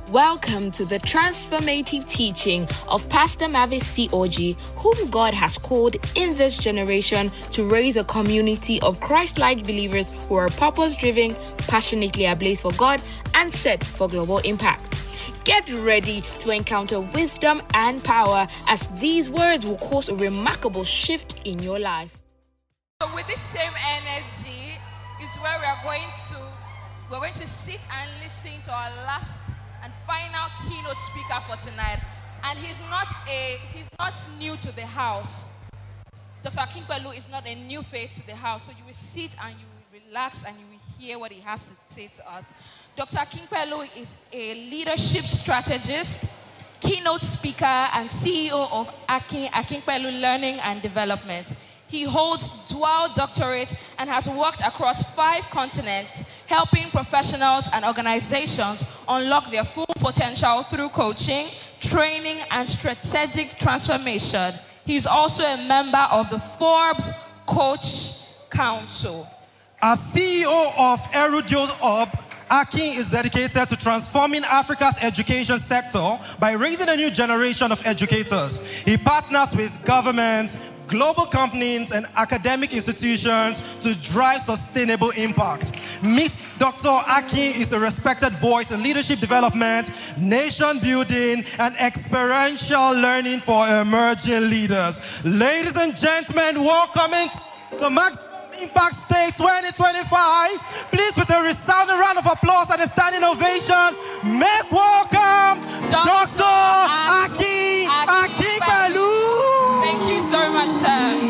Welcome to the transformative teaching of Pastor Mavis C.O.G., whom God has called in this generation to raise a community of Christ-like believers who are purpose-driven, passionately ablaze for God, and set for global impact. Get ready to encounter wisdom and power as these words will cause a remarkable shift in your life. So with this same energy is where we're going to sit and listen to our last and final keynote speaker for tonight. And he's not new to the house. Dr. Akinpelu is not a new face to the house. So you will sit and you will relax and you will hear what he has to say to us. Dr. Akinpelu is a leadership strategist, keynote speaker, and CEO of Akinpelu Learning and Development. He holds dual doctorates and has worked across 5 continents, helping professionals and organizations unlock their full potential through coaching, training, and strategic transformation. He's also a member of the Forbes Coach Council. As CEO of Erudios Hub, Akin is dedicated to transforming Africa's education sector by raising a new generation of educators. He partners with governments, global companies, and academic institutions to drive sustainable impact. Miss Dr. Akin is a respected voice in leadership development, nation building, and experiential learning for emerging leaders. Ladies and gentlemen, welcome to the Maximum Impact Stage 2025. Please, with a resounding round of applause and a standing ovation, make welcome Dr. Akin Akinpelu. Thank you so much, sir.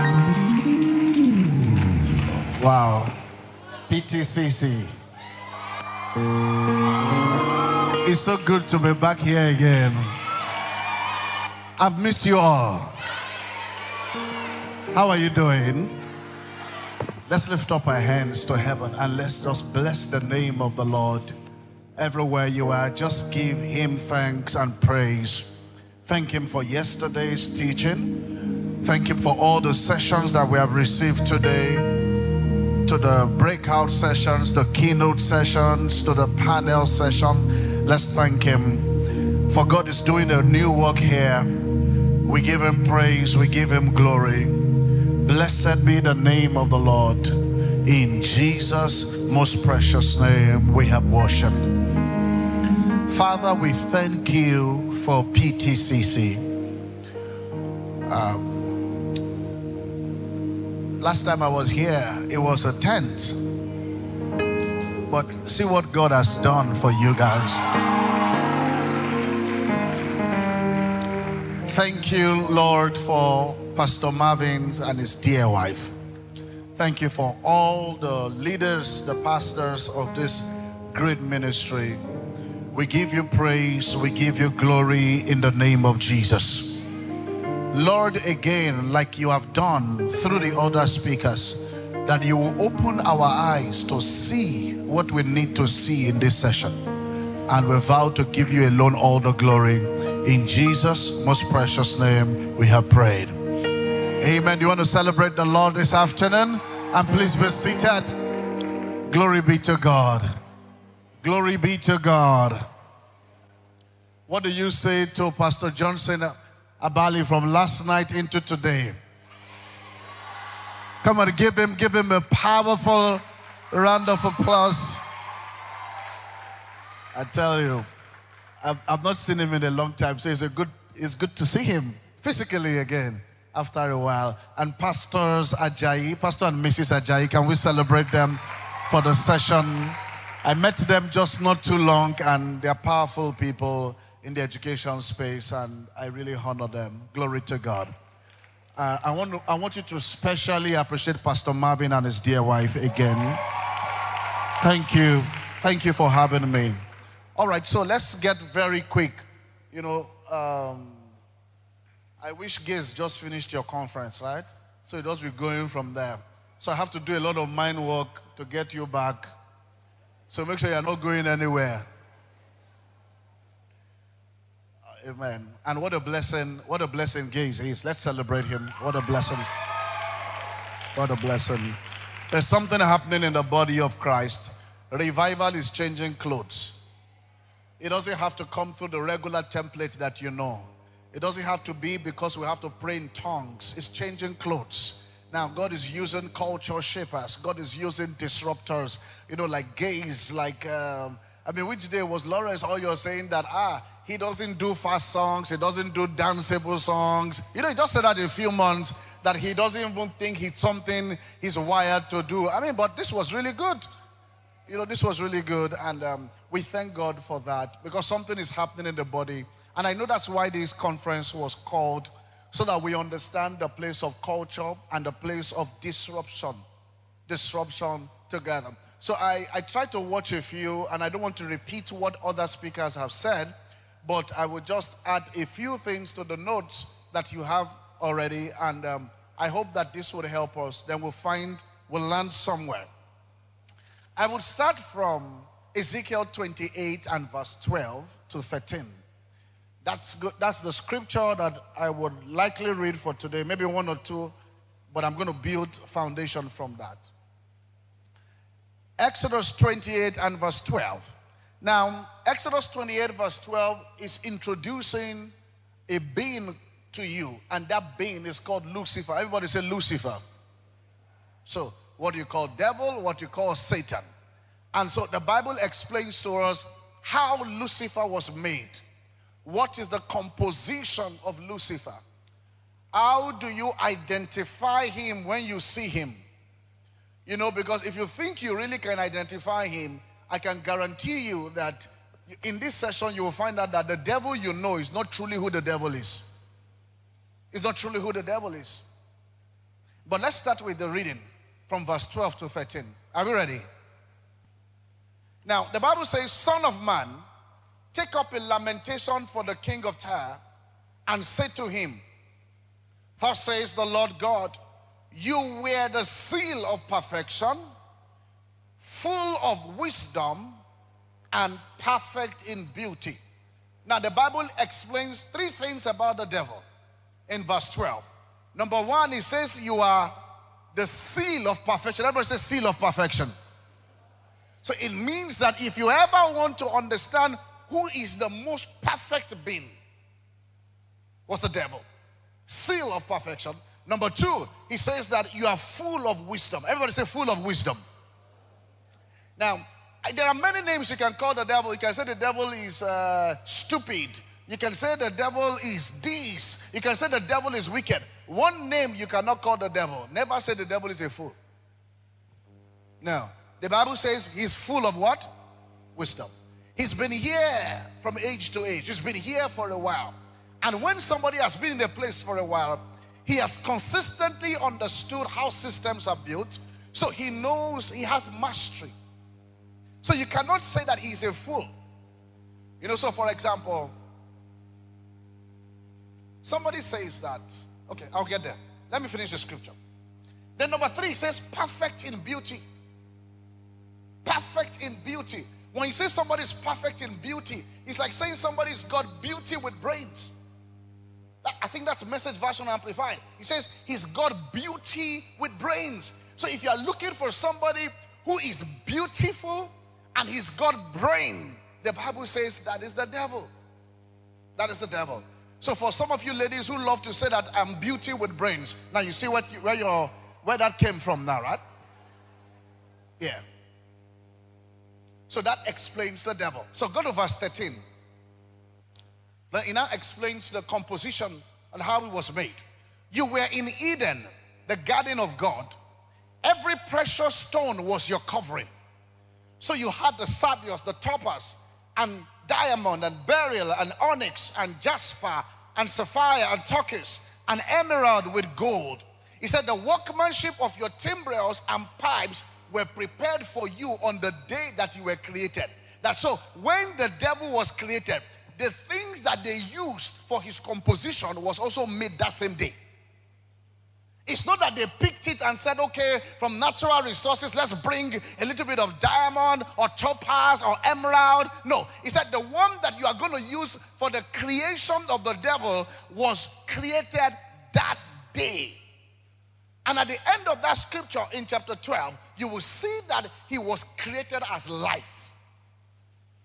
Wow. PTCC. It's so good to be back here again. I've missed you all. How are you doing? Let's lift up our hands to heaven and let's just bless the name of the Lord. Everywhere you are, just give him thanks and praise. Thank him for yesterday's teaching. Thank him for all the sessions that we have received today, to the breakout sessions, the keynote sessions, to the panel session. Let's thank him, for God is doing a new work here. We give him praise, we give him glory. Blessed be the name of the Lord. In Jesus' most precious name we have worshipped. Father, we thank you for PTCC. Last time I was here, it was a tent. But see what God has done for you guys. Thank you, Lord, for Pastor Marvin and his dear wife. Thank you for all the leaders, the pastors of this great ministry. We give you praise, we give you glory in the name of Jesus. Lord, again, like you have done through the other speakers, that you will open our eyes to see what we need to see in this session. And we vow to give you alone all the glory. In Jesus' most precious name we have prayed. Amen. You want to celebrate the Lord this afternoon? And please be seated. Glory be to God. Glory be to God. What do you say to Pastor Johnson Abali from last night into today? Come on, give him a powerful round of applause. I tell you, I've not seen him in a long time, so it's good to see him physically again after a while. And Pastors Ajayi, Pastor and Mrs. Ajayi, can we celebrate them for the session? I met them just not too long, and they're powerful people in the education space, and I really honor them. Glory to God. I want you to especially appreciate Pastor Marvin and his dear wife again. Thank you. Thank you for having me. All right, so let's get very quick. You know, I wish Gaze just finished your conference, right? So it just be going from there. So I have to do a lot of mind work to get you back. So make sure you're not going anywhere. Amen. And what a blessing Gaze is. Let's celebrate him. What a blessing. What a blessing. There's something happening in the body of Christ. Revival is changing clothes. It doesn't have to come through the regular template that you know. It doesn't have to be because we have to pray in tongues. It's changing clothes. Now, God is using culture shapers. God is using disruptors, like gays, which day was Lawrence Oyor saying that, he doesn't do fast songs, he doesn't do danceable songs. He just said that in a few months, that he doesn't even think it's something he's wired to do. But this was really good. This was really good, and we thank God for that, because something is happening in the body. And I know that's why this conference was called, so that we understand the place of culture and the place of disruption together. So I tried to watch a few, and I don't want to repeat what other speakers have said, but I would just add a few things to the notes that you have already, and I hope that this would help us. Then we'll land somewhere. I would start from Ezekiel 28 and verse 12 to 13. That's good. That's the scripture that I would likely read for today, maybe one or two, but I'm going to build foundation from that. Exodus 28 and verse 12. Now, Exodus 28 verse 12 is introducing a being to you, and that being is called Lucifer. Everybody say Lucifer. So, what you call devil, what you call Satan. And so the Bible explains to us how Lucifer was made. What is the composition of Lucifer? How do you identify him when you see him? Because if you think you really can identify him, I can guarantee you that in this session you will find out that the devil is not truly who the devil is. It's not truly who the devil is. But let's start with the reading from verse 12 to 13. Are we ready? Now, the Bible says, Son of man, take up a lamentation for the king of Tyre, and say to him, Thus says the Lord God, you wear the seal of perfection, full of wisdom and perfect in beauty. Now, the Bible explains three things about the devil in verse 12. Number one, it says you are the seal of perfection. Everybody says seal of perfection. So it means that if you ever want to understand who is the most perfect being, what's the devil? Seal of perfection. Number two, he says that you are full of wisdom. Everybody say full of wisdom. Now, there are many names you can call the devil. You can say the devil is stupid. You can say the devil is this. You can say the devil is wicked. One name you cannot call the devil. Never say the devil is a fool. No. The Bible says he's full of what? Wisdom. He's been here from age to age. He's been here for a while. And when somebody has been in a place for a while, he has consistently understood how systems are built. So he knows, he has mastery. So you cannot say that he's a fool. So for example, somebody says that, okay, I'll get there. Let me finish the scripture. Then number three says perfect in beauty. Perfect in beauty. When you say somebody's perfect in beauty, it's like saying somebody's got beauty with brains. I think that's Message Version Amplified. He says he's got beauty with brains. So if you're looking for somebody who is beautiful and he's got brain, the Bible says that is the devil. That is the devil. So for some of you ladies who love to say that I'm beauty with brains, now you see where that came from now, right? Yeah. So that explains the devil. So go to verse 13. Then it now explains the composition and how it was made. You were in Eden, the garden of God. Every precious stone was your covering. So you had the sardius, the topaz, and diamond, and beryl, and onyx, and jasper, and sapphire, and turquoise, and emerald with gold. He said the workmanship of your timbrels and pipes were prepared for you on the day that you were created. That's so when the devil was created, the things that they used for his composition was also made that same day. It's not that they picked it and said, okay, from natural resources, let's bring a little bit of diamond or topaz or emerald. No, he said the one that you are going to use for the creation of the devil was created that day. And at the end of that scripture in chapter 12, you will see that he was created as light.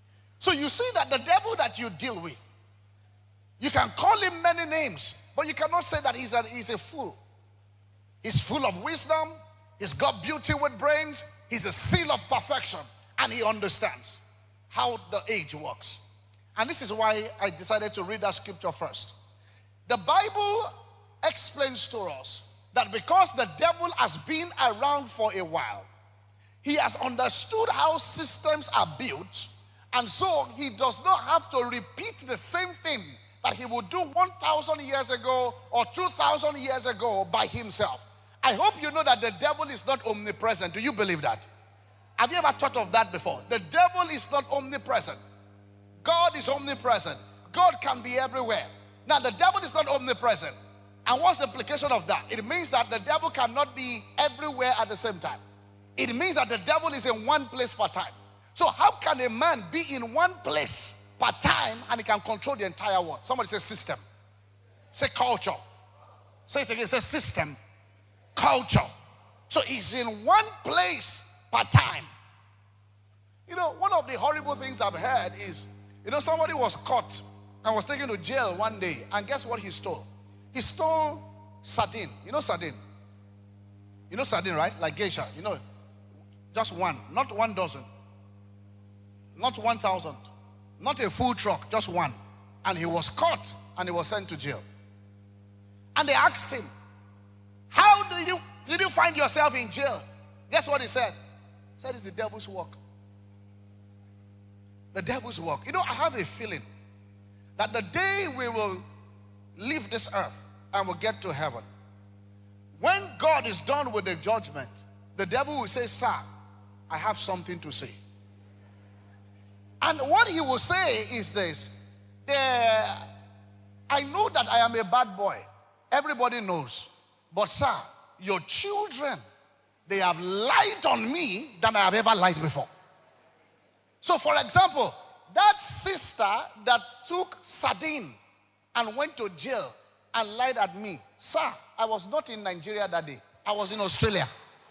So you see that the devil that you deal with, you can call him many names, but you cannot say that he's a fool. He's full of wisdom. He's got beauty with brains. He's a seal of perfection. And he understands how the age works. And this is why I decided to read that scripture first. The Bible explains to us that because the devil has been around for a while, he has understood how systems are built, and so he does not have to repeat the same thing that he would do 1,000 years ago or 2,000 years ago by himself. I hope you know that the devil is not omnipresent. Do you believe that? Have you ever thought of that before? The devil is not omnipresent. God is omnipresent. God can be everywhere. Now, the devil is not omnipresent. And what's the implication of that? It means that the devil cannot be everywhere at the same time. It means that the devil is in one place per time. So how can a man be in one place per time and he can control the entire world? Somebody say system. Say culture. Say it again. Say system. Culture. So he's in one place per time. You know, one of the horrible things I've heard is, you know, somebody was caught and was taken to jail one day, and guess what he stole? He stole sardine. You know sardine? You know sardine, right? Like geisha. You know, just one, not 1 dozen, not 1,000, not a full truck, just one. And he was caught and he was sent to jail. And they asked him, how did you find yourself in jail? Guess what he said? He said, it's the devil's work. The devil's work. You know, I have a feeling that the day we will leave this earth and will get to heaven, when God is done with the judgment, the devil will say, sir, I have something to say. And what he will say is this: I know that I am a bad boy. Everybody knows. But sir, your children, they have lied on me than I have ever lied before. So for example, that sister that took sardine and went to jail and lied at me, sir, I was not in Nigeria that day. I was in Australia.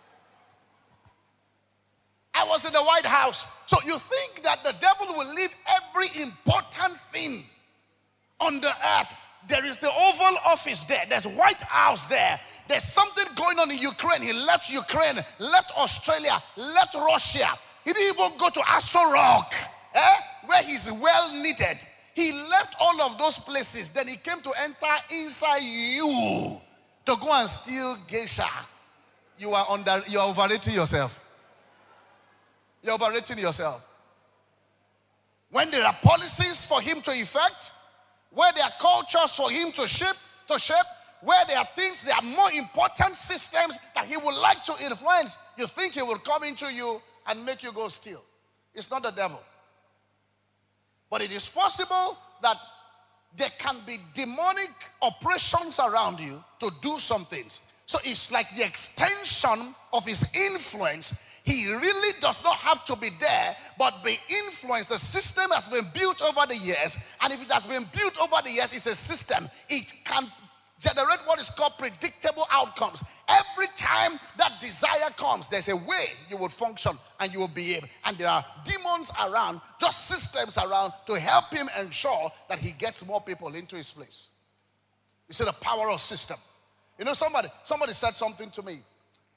I was in the White House. So you think that the devil will leave every important thing on the earth? There is the Oval Office there. There's White House there. There's something going on in Ukraine. He left Ukraine, left Australia, left Russia. He didn't even go to Aso Rock, where he's well needed. He left all of those places. Then he came to enter inside you to go and steal geisha. You are overrating yourself. You're overrating yourself. When there are policies for him to effect, where there are cultures for him to shape, where there are things, there are more important systems that he would like to influence, you think he will come into you and make you go steal. It's not the devil. But it is possible that there can be demonic operations around you to do some things. So it's like the extension of his influence. He really does not have to be there, but be influenced. The system has been built over the years, and if it has been built over the years, it's a system. It can generate what is called predictable outcomes. Every time that desire comes, there's a way you will function and you will behave. And there are demons around, just systems around to help him ensure that he gets more people into his place. You see the power of system. You know, somebody said something to me,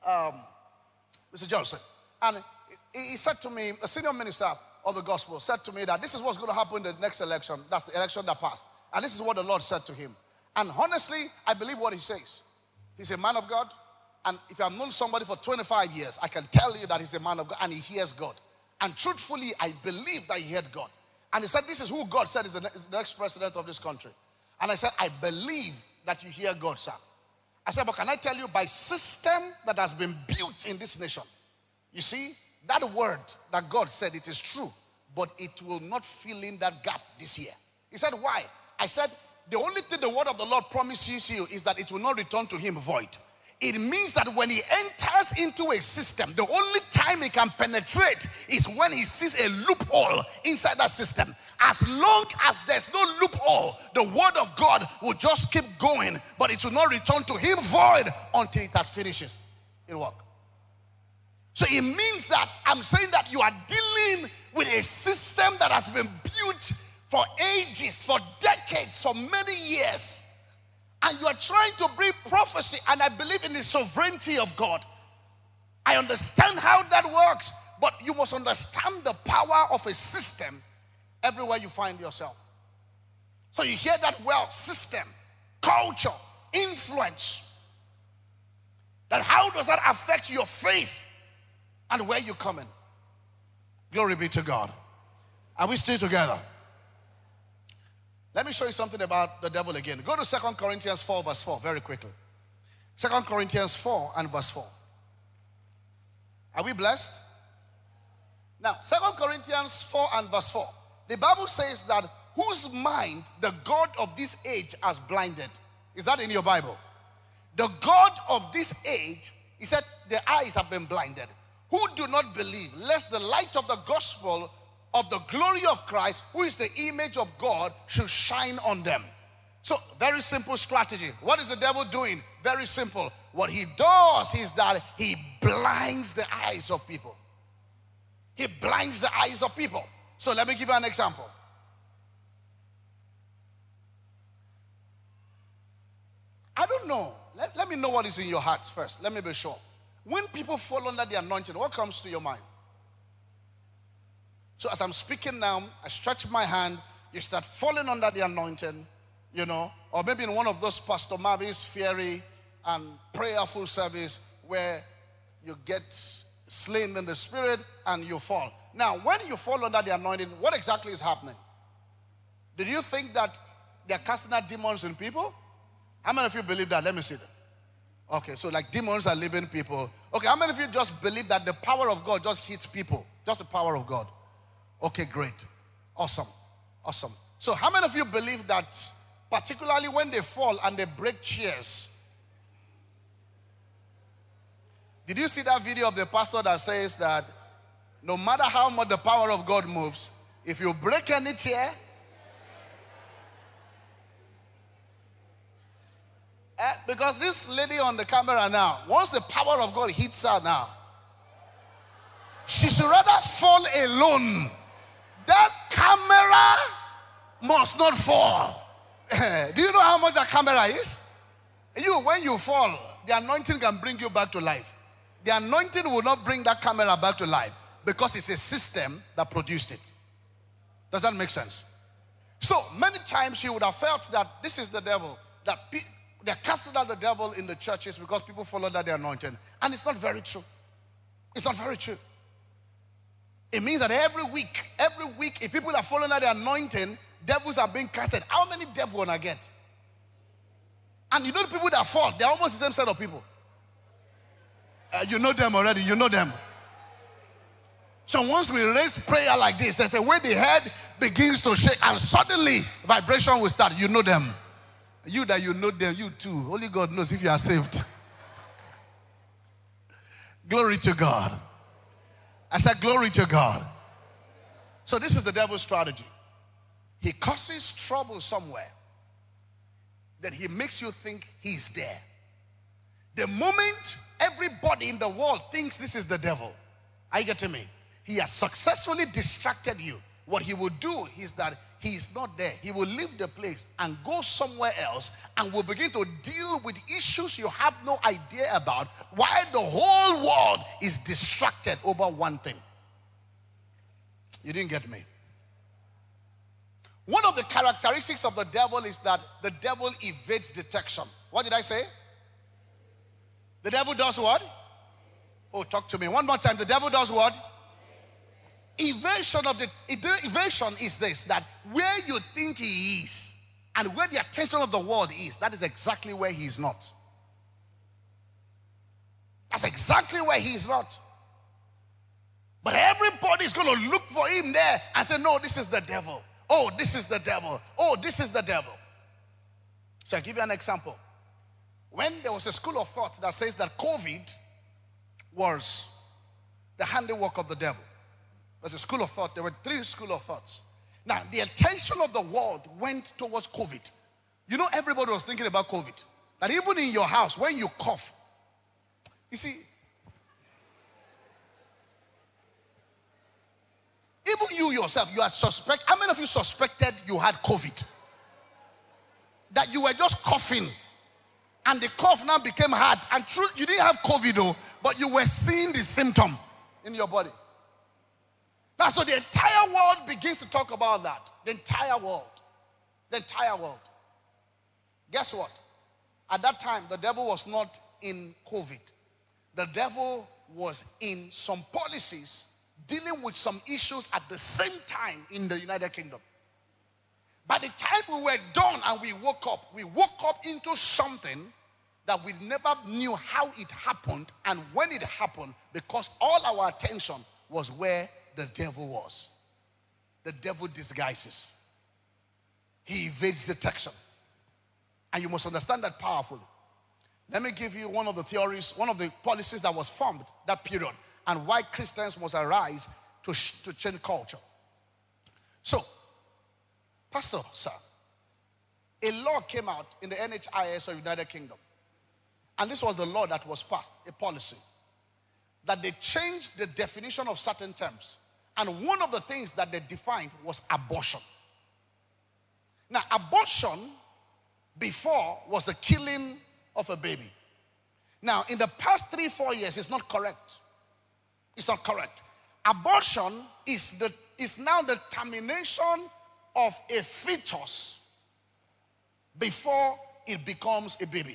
Mr. Johnson, and he said to me, a senior minister of the gospel said to me that this is what's going to happen in the next election. That's the election that passed. And this is what the Lord said to him. And honestly, I believe what he says. He's a man of God. And if I've known somebody for 25 years, I can tell you that he's a man of God and he hears God. And truthfully, I believe that he heard God. And he said, this is who God said is the next president of this country. And I said, I believe that you hear God, sir. I said, but can I tell you, by system that has been built in this nation, you see, that word that God said, it is true, but it will not fill in that gap this year. He said, why? I said, the only thing the word of the Lord promises you is that it will not return to him void. It means that when he enters into a system, the only time he can penetrate is when he sees a loophole inside that system. As long as there's no loophole, the word of God will just keep going, but it will not return to him void until that finishes. It'll work. So it means that I'm saying that you are dealing with a system that has been built for ages, for decades, for many years. And you are trying to bring prophecy, and I believe in the sovereignty of God. I understand how that works, but you must understand the power of a system everywhere you find yourself. So you hear that word, system, culture, influence. That how does that affect your faith and where you come in? Glory be to God. Are we still together? Let me show you something about the devil again. Go to 2 Corinthians 4 verse 4 very quickly. 2 Corinthians 4 and verse 4. Are we blessed? Now, 2 Corinthians 4 and verse 4. The Bible says that whose mind the God of this age has blinded. Is that in your Bible? The God of this age, he said, their eyes have been blinded. Who do not believe, lest the light of the gospel of the glory of Christ, who is the image of God, should shine on them. So, very simple strategy. What is the devil doing? Very simple. What he does is that he blinds the eyes of people. He blinds the eyes of people. So, let me give you an example. I don't know. Let me know what is in your heart first. Let me be sure. When people fall under the anointing, what comes to your mind? So as I'm speaking now, I stretch my hand, you start falling under the anointing, you know, or maybe in one of those Pastor Marvin's fiery and prayerful service where you get slain in the spirit and you fall. Now, when you fall under the anointing, what exactly is happening? Did you think that they're casting out demons in people? How many of you believe that? Let me see them. Okay, so like demons are living people. Okay, how many of you just believe that the power of God just hits people? Just the power of God. Okay, great. Awesome. Awesome. So how many of you believe that particularly when they fall and they break chairs? Did you see that video of the pastor that says that no matter how much the power of God moves, if you break any chair, because this lady on the camera now, once the power of God hits her now, she should rather fall alone. That camera must not fall. Do you know how much that camera is? When you fall, the anointing can bring you back to life. The anointing will not bring that camera back to life because it's a system that produced it. Does that make sense? So many times you would have felt that this is the devil, that they're casting out the devil in the churches because people fall under the anointing. And it's not very true. It's not very true. It means that every week, if people are falling under the anointing, devils are being casted. How many devils will I get? And you know the people that fall, they're almost the same set of people. You know them already, you know them. So once we raise prayer like this, there's a way the head begins to shake and suddenly vibration will start. You know them. You that you know them, you too. Only God knows if you are saved. Glory to God. I said glory to God. So this is the devil's strategy. He causes trouble somewhere. Then he makes you think he's there. The moment everybody in the world thinks this is the devil, are you getting me? He has successfully distracted you. What he will do is that he is not there. He will leave the place and go somewhere else and will begin to deal with issues you have no idea about while the whole world is distracted over one thing. You didn't get me. One of the characteristics of the devil is that the devil evades detection. What did I say? The devil does what? Oh, talk to me. One more time. The devil does what? Evasion is this, that where you think he is and where the attention of the world is, that is exactly where he is not. That's exactly where he is not. But everybody is going to look for him there and say, no, this is the devil. Oh, this is the devil. Oh, this is the devil. So I'll give you an example. When there was a school of thought that says that COVID was the handiwork of the devil. There's a school of thought. There were 3 schools of thoughts. Now, the attention of the world went towards COVID. You know, everybody was thinking about COVID. That even in your house, when you cough, you see, you yourself, you are suspect. How many of you suspected you had COVID? That you were just coughing, and the cough now became hard. And true, you didn't have COVID though, but you were seeing the symptom in your body. Now, so the entire world begins to talk about that. The entire world. The entire world. Guess what? At that time, the devil was not in COVID. The devil was in some policies dealing with some issues at the same time in the United Kingdom. By the time we were done and we woke up into something that we never knew how it happened and when it happened, because all our attention was where the devil was. The devil disguises. He evades detection. And you must understand that powerfully. Let me give you one of the theories, one of the policies that was formed that period, and why Christians must arise to change culture. So, Pastor, sir, a law came out in the NHIS of United Kingdom. And this was the law that was passed, a policy, that they changed the definition of certain terms. And one of the things that they defined was abortion. Now, abortion before was the killing of a baby. Now, in the past 3-4 years, it's not correct. It's not correct. Abortion is now the termination of a fetus before it becomes a baby.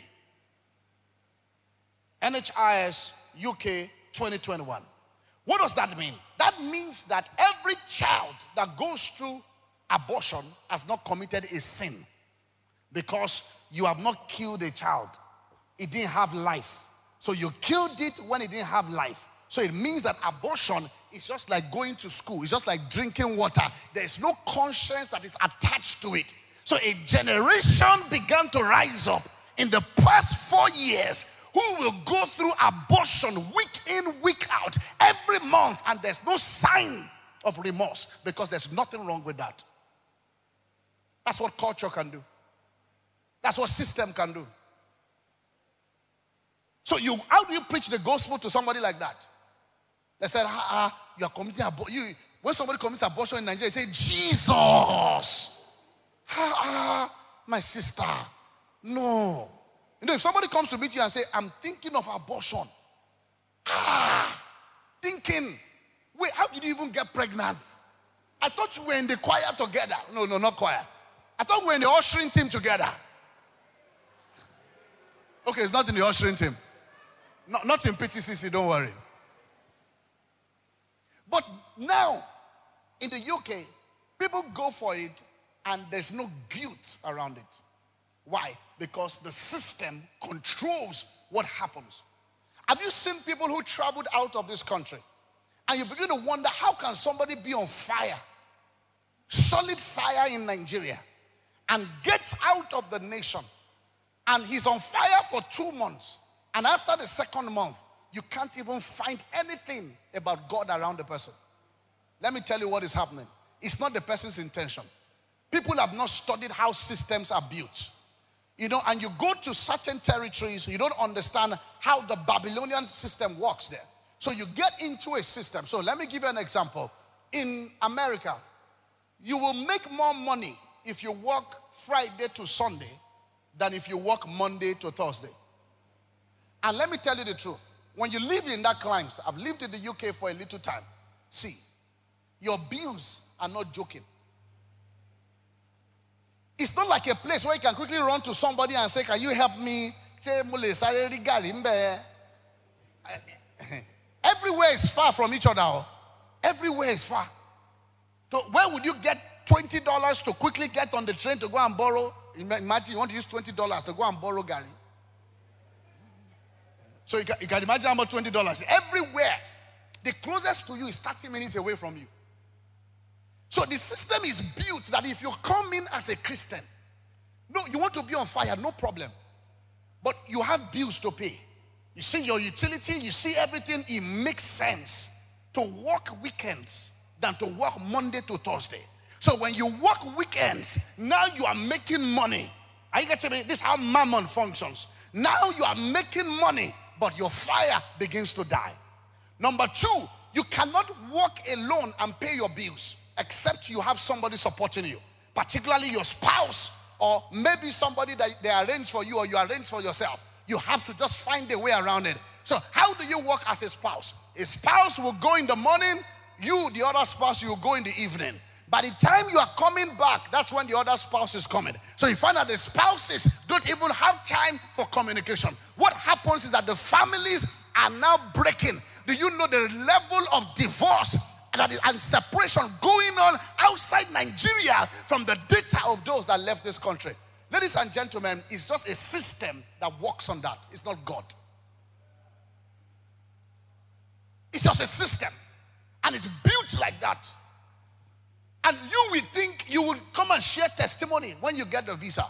NHIS UK 2021. What does that mean? That means that every child that goes through abortion has not committed a sin, because you have not killed a child. It didn't have life. So you killed it when it didn't have life. So it means that abortion is just like going to school. It's just like drinking water. There is no conscience that is attached to it. So a generation began to rise up in the past 4 years who will go through abortion week in, week out, every month, and there's no sign of remorse, because there's nothing wrong with that. That's what culture can do. That's what system can do. So how do you preach the gospel to somebody like that? They said, you are committing abortion. When somebody commits abortion in Nigeria, you say, Jesus. My sister. No. You know, if somebody comes to meet you and say, I'm thinking of abortion. Thinking. Wait, how did you even get pregnant? I thought you were in the choir together. No, not choir. I thought we were in the ushering team together. Okay, it's not in the ushering team. Not in PTCC, don't worry. But now, in the UK, people go for it and there's no guilt around it. Why? Because the system controls what happens. Have you seen people who traveled out of this country? And you begin to wonder, how can somebody be on fire, solid fire in Nigeria, and gets out of the nation, and he's on fire for 2 months, and after the second month, you can't even find anything about God around the person? Let me tell you what is happening. It's not the person's intention. People have not studied how systems are built. You know, and you go to certain territories, you don't understand how the Babylonian system works there. So you get into a system. So let me give you an example. In America, you will make more money if you work Friday to Sunday than if you work Monday to Thursday. And let me tell you the truth. When you live in that climate, I've lived in the UK for a little time. See, your bills are not joking. It's not like a place where you can quickly run to somebody and say, can you help me? Everywhere is far from each other. Everywhere is far. So where would you get $20 to quickly get on the train to go and borrow? Imagine you want to use $20 to go and borrow Gary. So you can imagine how much $20 is. Everywhere. The closest to you is 30 minutes away from you. So the system is built that if you come in as a Christian, no, you want to be on fire, no problem. But you have bills to pay. You see your utility, you see everything. It makes sense to work weekends than to work Monday to Thursday. So when you work weekends, now you are making money. Are you getting me? This is how mammon functions. Now you are making money, but your fire begins to die. Number two, you cannot work alone and pay your bills. except you have somebody supporting you, particularly your spouse, or maybe somebody that they arrange for you or you arrange for yourself. You have to just find a way around it. So how do you work as a spouse? A spouse will go in the morning, you, the other spouse, you will go in the evening. By the time you are coming back, that's when the other spouse is coming. So you find that the spouses don't even have time for communication. What happens is that the families are now breaking. Do you know the level of divorce and separation going on outside Nigeria from the data of those that left this country? Ladies and gentlemen, it's just a system that works on that. It's not God. It's just a system. And it's built like that. And you will think you will come and share testimony when you get the visa.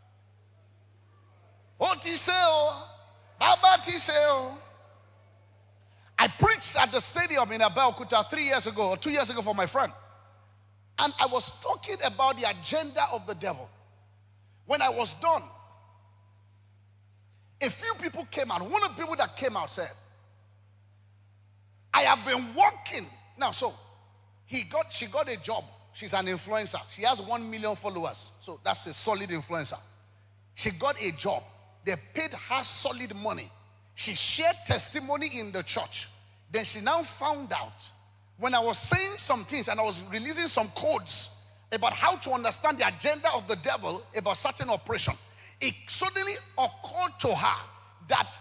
Oh, Tiseo, Baba Tiseo. I preached at the stadium in Abeokuta 3 years ago or 2 years ago for my friend. And I was talking about the agenda of the devil. When I was done, a few people came out. One of the people that came out said, I have been working. Now, so she got a job. She's an influencer. She has 1 million followers. So that's a solid influencer. She got a job. They paid her solid money. She shared testimony in the church. Then she now found out, when I was saying some things and I was releasing some codes about how to understand the agenda of the devil about certain operation, it suddenly occurred to her that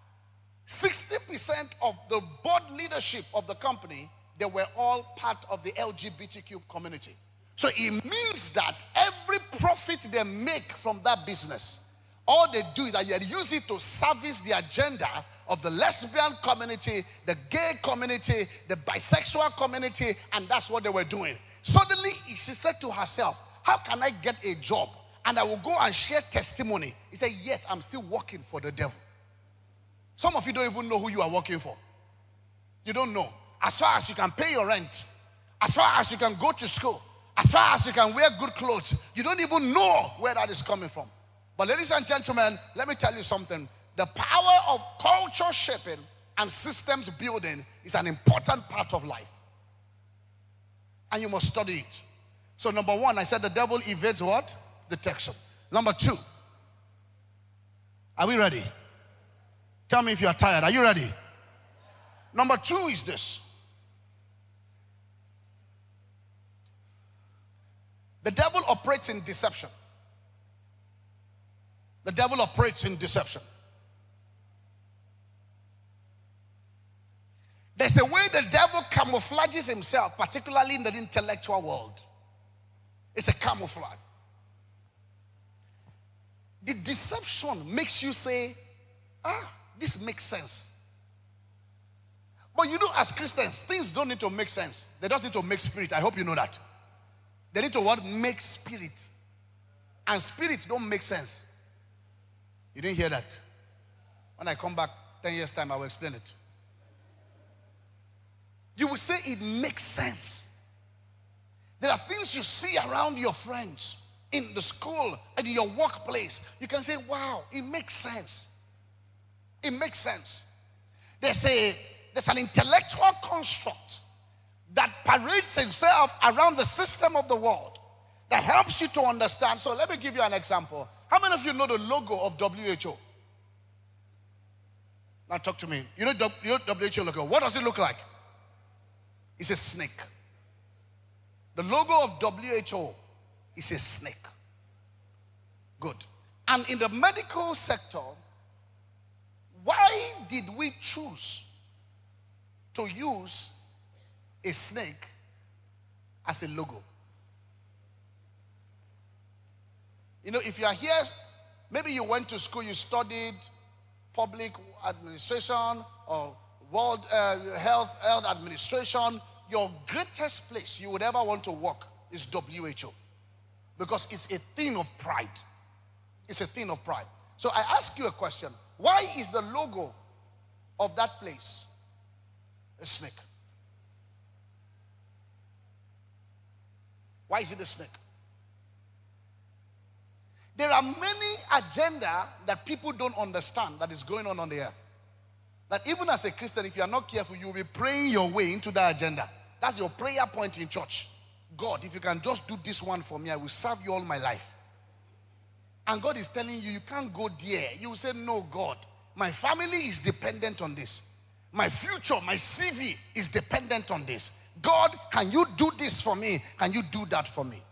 60% of the board leadership of the company, they were all part of the LGBTQ community. So it means that every profit they make from that business, all they do is that they use it to service the agenda of the lesbian community, the gay community, the bisexual community, and that's what they were doing. Suddenly, she said to herself, how can I get a job? And I will go and share testimony. He said, yet I'm still working for the devil. Some of you don't even know who you are working for. You don't know. As far as you can pay your rent, as far as you can go to school, as far as you can wear good clothes, you don't even know where that is coming from. But ladies and gentlemen, let me tell you something. The power of culture shaping and systems building is an important part of life. And you must study it. So number one, I said the devil evades what? Detection. Number two, are we ready? Tell me if you are tired. Are you ready? Number two is this. The devil operates in deception. The devil operates in deception. There's a way the devil camouflages himself, particularly in the intellectual world. It's a camouflage. The deception makes you say, this makes sense. But you know, as Christians, things don't need to make sense. They just need to make spirit. I hope you know that. They need to what? Make spirit. And spirit don't make sense. You didn't hear that? When I come back 10 years' time, I will explain it. You will say it makes sense. There are things you see around your friends, in the school, and in your workplace. You can say, wow, it makes sense. It makes sense. There's an intellectual construct that parades himself around the system of the world that helps you to understand. So let me give you an example. How many of you know the logo of WHO? Now talk to me. You know WHO logo. What does it look like? It's a snake. The logo of WHO is a snake. Good. And in the medical sector, why did we choose to use a snake as a logo? You know, if you are here, maybe you went to school, you studied public administration or world health administration. Your greatest place you would ever want to work is WHO, because it's a thing of pride. It's a thing of pride. So I ask you a question. Why is the logo of that place a snake? Why is it a snake? There are many agenda that people don't understand that is going on the earth. That even as a Christian, if you are not careful, you will be praying your way into that agenda. That's your prayer point in church. God, if you can just do this one for me, I will serve you all my life. And God is telling you, you can't go there. You will say, no, God, my family is dependent on this. My future, my CV is dependent on this. God, can you do this for me? Can you do that for me?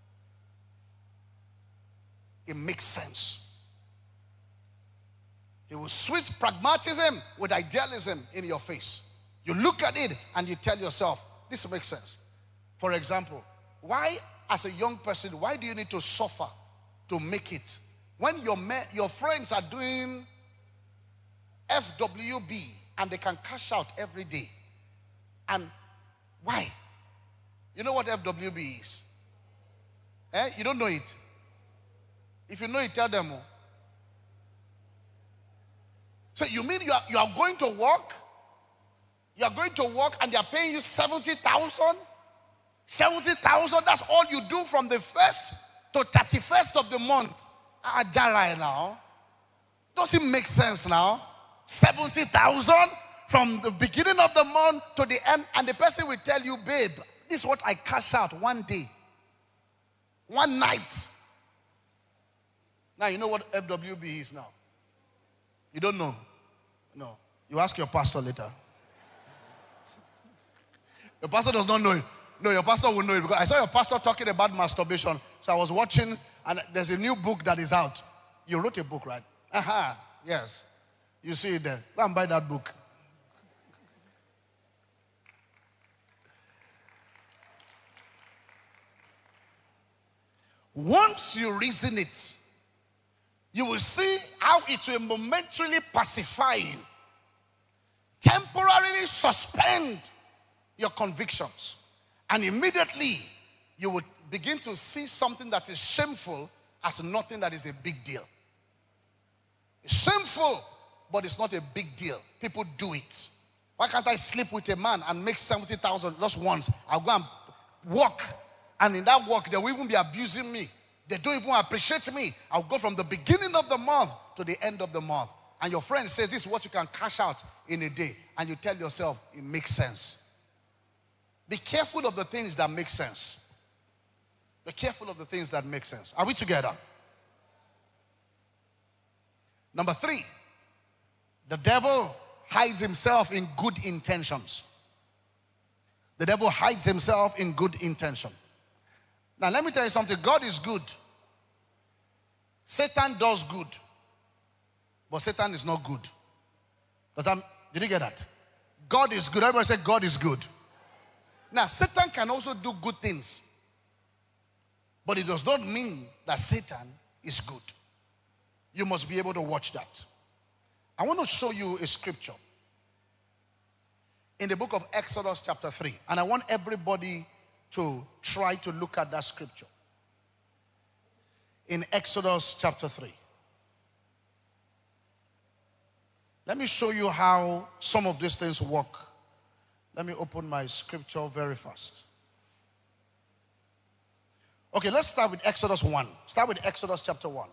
It makes sense. He will switch pragmatism with idealism in your face. You look at it and you tell yourself, this makes sense. For example, why as a young person, why do you need to suffer to make it? When your friends are doing FWB and they can cash out every day. And why? You know what FWB is? You don't know it? If you know it, tell them. So you mean you are going to work? You are going to work and they are paying you 70,000? 70,000, that's all you do from the 1st to 31st of the month. Ajara now. Does it make sense now? 70,000 from the beginning of the month to the end, and the person will tell you, babe, this is what I cash out one day, one night. Now you know what FWB is now. You don't know? No. You ask your pastor later. Your pastor does not know it. No, your pastor will know it, because I saw your pastor talking about masturbation. So I was watching, and there's a new book that is out. You wrote a book, right? Yes. You see it there. Go and buy that book. Once you reason it, you will see how it will momentarily pacify you, temporarily suspend your convictions, and immediately you would begin to see something that is shameful as nothing that is a big deal. It's shameful, but it's not a big deal. People do it. Why can't I sleep with a man and make 70,000 just once? I'll go and work, and in that work, they will even be abusing me. They don't even appreciate me. I'll go from the beginning of the month to the end of the month. And your friend says, this is what you can cash out in a day. And you tell yourself, it makes sense. Be careful of the things that make sense. Be careful of the things that make sense. Are we together? Number 3, the devil hides himself in good intentions. The devil hides himself in good intention. Now let me tell you something. God is good. Satan does good. But Satan is not good. Did you get that? God is good. Everybody say God is good. Now Satan can also do good things. But it does not mean that Satan is good. You must be able to watch that. I want to show you a scripture in the book of Exodus chapter 3. And I want everybody to try to look at that scripture. In Exodus chapter 3. Let me show you how some of these things work. Let me open my scripture very fast. Okay, let's start with Exodus 1. Start with Exodus chapter 1.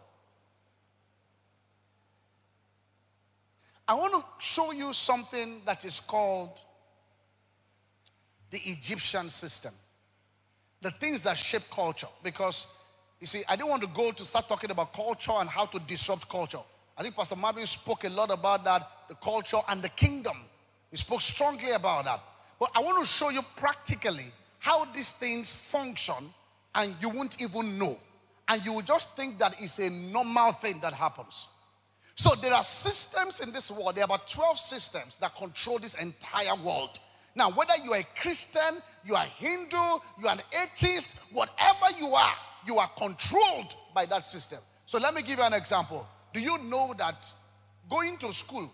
I want to show you something that is called the Egyptian system. The things that shape culture. Because, you see, I didn't want to go to start talking about culture and how to disrupt culture. I think Pastor Marvin spoke a lot about that, the culture and the kingdom. He spoke strongly about that. But I want to show you practically how these things function, and you won't even know. And you will just think that it's a normal thing that happens. So there are systems in this world. There are about 12 systems that control this entire world. Now, whether you are a Christian, you are Hindu, you are an atheist, whatever you are controlled by that system. So let me give you an example. Do you know that going to school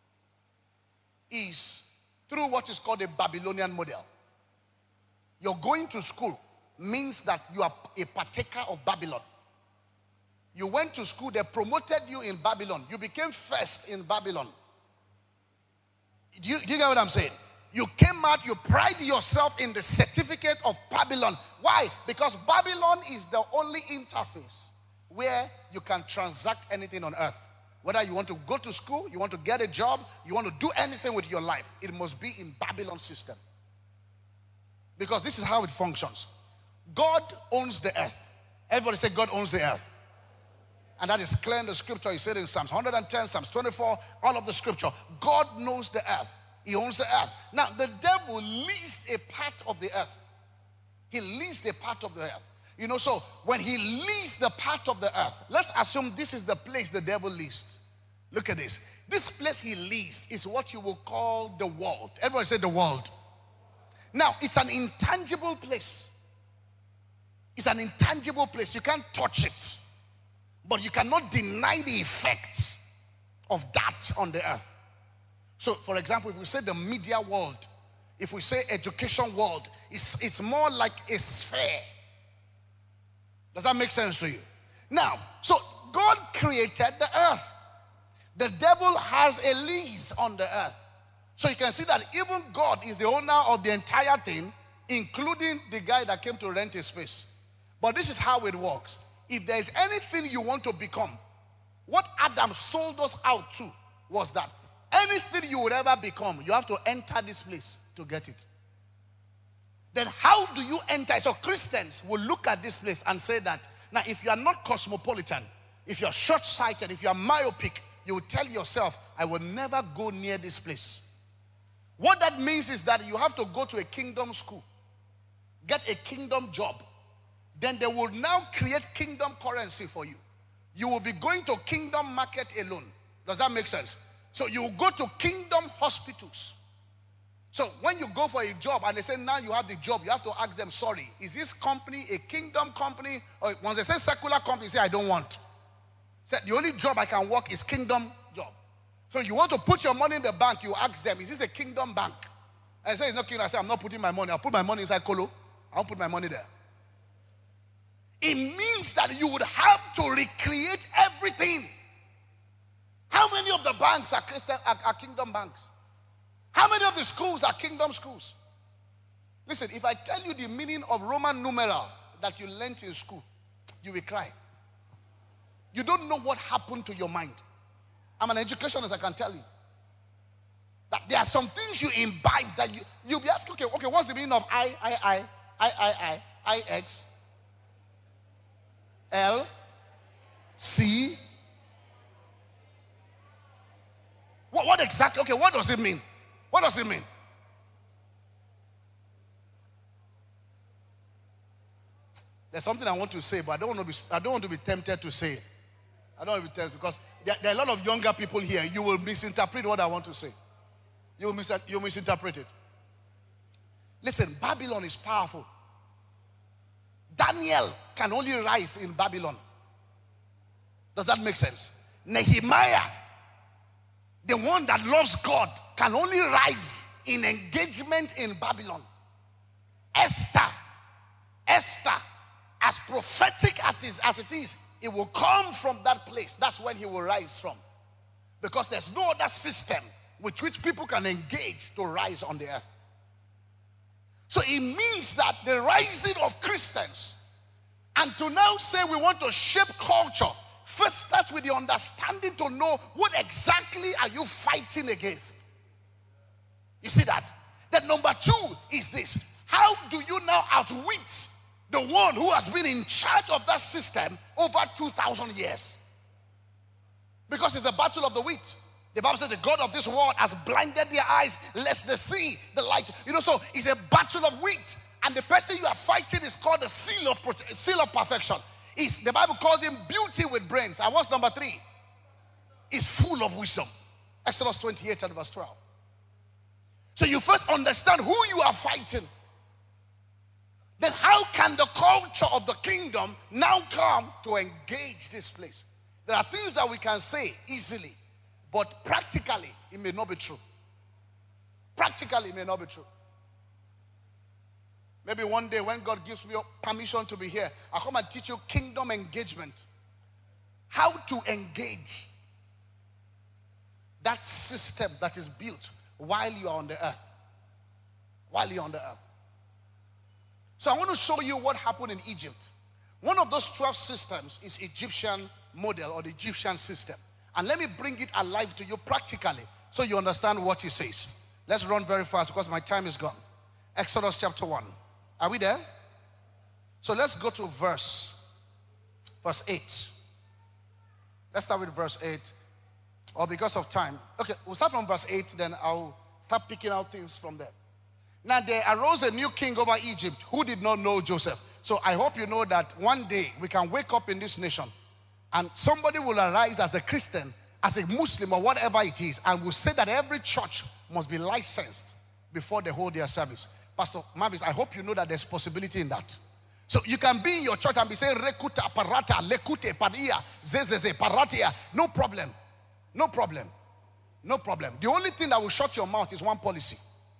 is through what is called a Babylonian model? You're going to school means that you are a partaker of Babylon. You went to school, they promoted you in Babylon. You became first in Babylon. Do you get what I'm saying? You came out, you pride yourself in the certificate of Babylon. Why? Because Babylon is the only interface where you can transact anything on earth. Whether you want to go to school, you want to get a job, you want to do anything with your life, it must be in Babylon system. Because this is how it functions. God owns the earth. Everybody say God owns the earth. And that is clear in the scripture. He said in Psalms 110, Psalms 24, all of the scripture. God knows the earth. He owns the earth. Now, the devil leased a part of the earth. He leased a part of the earth. You know, so when he leased the part of the earth, let's assume this is the place the devil leased. Look at this. This place he leased is what you will call the world. Everyone say the world. Now, it's an intangible place. It's an intangible place. You can't touch it. But you cannot deny the effect of that on the earth. So, for example, if we say the media world, if we say education world, it's more like a sphere. Does that make sense to you? Now, so God created the earth. The devil has a lease on the earth. So you can see that even God is the owner of the entire thing, including the guy that came to rent his space. But this is how it works. If there is anything you want to become, what Adam sold us out to was that anything you would ever become, you have to enter this place to get it. Then how do you enter? So Christians will look at this place and say that, now if you are not cosmopolitan, if you are short-sighted, if you are myopic, you will tell yourself, I will never go near this place. What that means is that you have to go to a kingdom school, get a kingdom job. Then they will now create kingdom currency for you. You will be going to kingdom market alone. Does that make sense? So you will go to kingdom hospitals. So when you go for a job and they say now you have the job, you have to ask them, sorry, is this company a kingdom company? Or once they say secular company, say I don't want. Say the only job I can work is kingdom job. So you want to put your money in the bank, you ask them, is this a kingdom bank? And they say it's not kingdom. I say I'm not putting my money. I'll put my money inside Kolo. I'll put my money there. It means that you would have to recreate everything. How many of the banks are kingdom banks? How many of the schools are kingdom schools? Listen, if I tell you the meaning of Roman numeral that you learned in school, you will cry. You don't know what happened to your mind. I'm an educationist, I can tell you. That there are some things you imbibe that you'll be asking, okay, what's the meaning of I, X, L, C? What exactly? Okay, what does it mean? What does it mean? There's something I want to say, but I don't want to be tempted to say it. I don't want to be tempted because there are a lot of younger people here. You will misinterpret what I want to say. You will misinterpret it. Listen, Babylon is powerful. Daniel can only rise in Babylon. Does that make sense? Nehemiah, the one that loves God, can only rise in engagement in Babylon. Esther, as prophetic as it is, it will come from that place. That's when he will rise from. Because there's no other system with which people can engage to rise on the earth. So it means that the rising of Christians, and to now say we want to shape culture, first starts with the understanding to know what exactly are you fighting against. You see that? Then number two is this. How do you now outwit the one who has been in charge of that system over 2,000 years? Because it's the battle of the wheat. The Bible says the God of this world has blinded their eyes lest they see the light. You know, so it's a battle of wheat. And the person you are fighting is called the seal of perfection. The Bible called him beauty with brains. And what's number three? Is full of wisdom. Exodus 28 and verse 12. So you first understand who you are fighting. Then how can the culture of the kingdom now come to engage this place? There are things that we can say easily, but practically it may not be true. Practically it may not be true. Maybe one day when God gives me permission to be here, I'll come and teach you kingdom engagement. How to engage that system that is built while you are on the earth. While you're on the earth. So I want to show you what happened in Egypt. One of those 12 systems is Egyptian model or the Egyptian system. And let me bring it alive to you practically so you understand what it says. Let's run very fast because my time is gone. Exodus chapter 1. Are we there? So let's go to verse 8. Let's start with verse 8. Or because of time. Okay, we'll start from verse 8, then I'll start picking out things from there. Now there arose a new king over Egypt who did not know Joseph. So I hope you know that one day we can wake up in this nation and somebody will arise as a Christian, as a Muslim or whatever it is, and will say that every church must be licensed before they hold their service. Pastor Mavis, I hope you know that there's possibility in that. So you can be in your church and be saying rekuta parata lekute padia zezeze paratia. No problem. No problem. No problem. The only thing that will shut your mouth is one policy.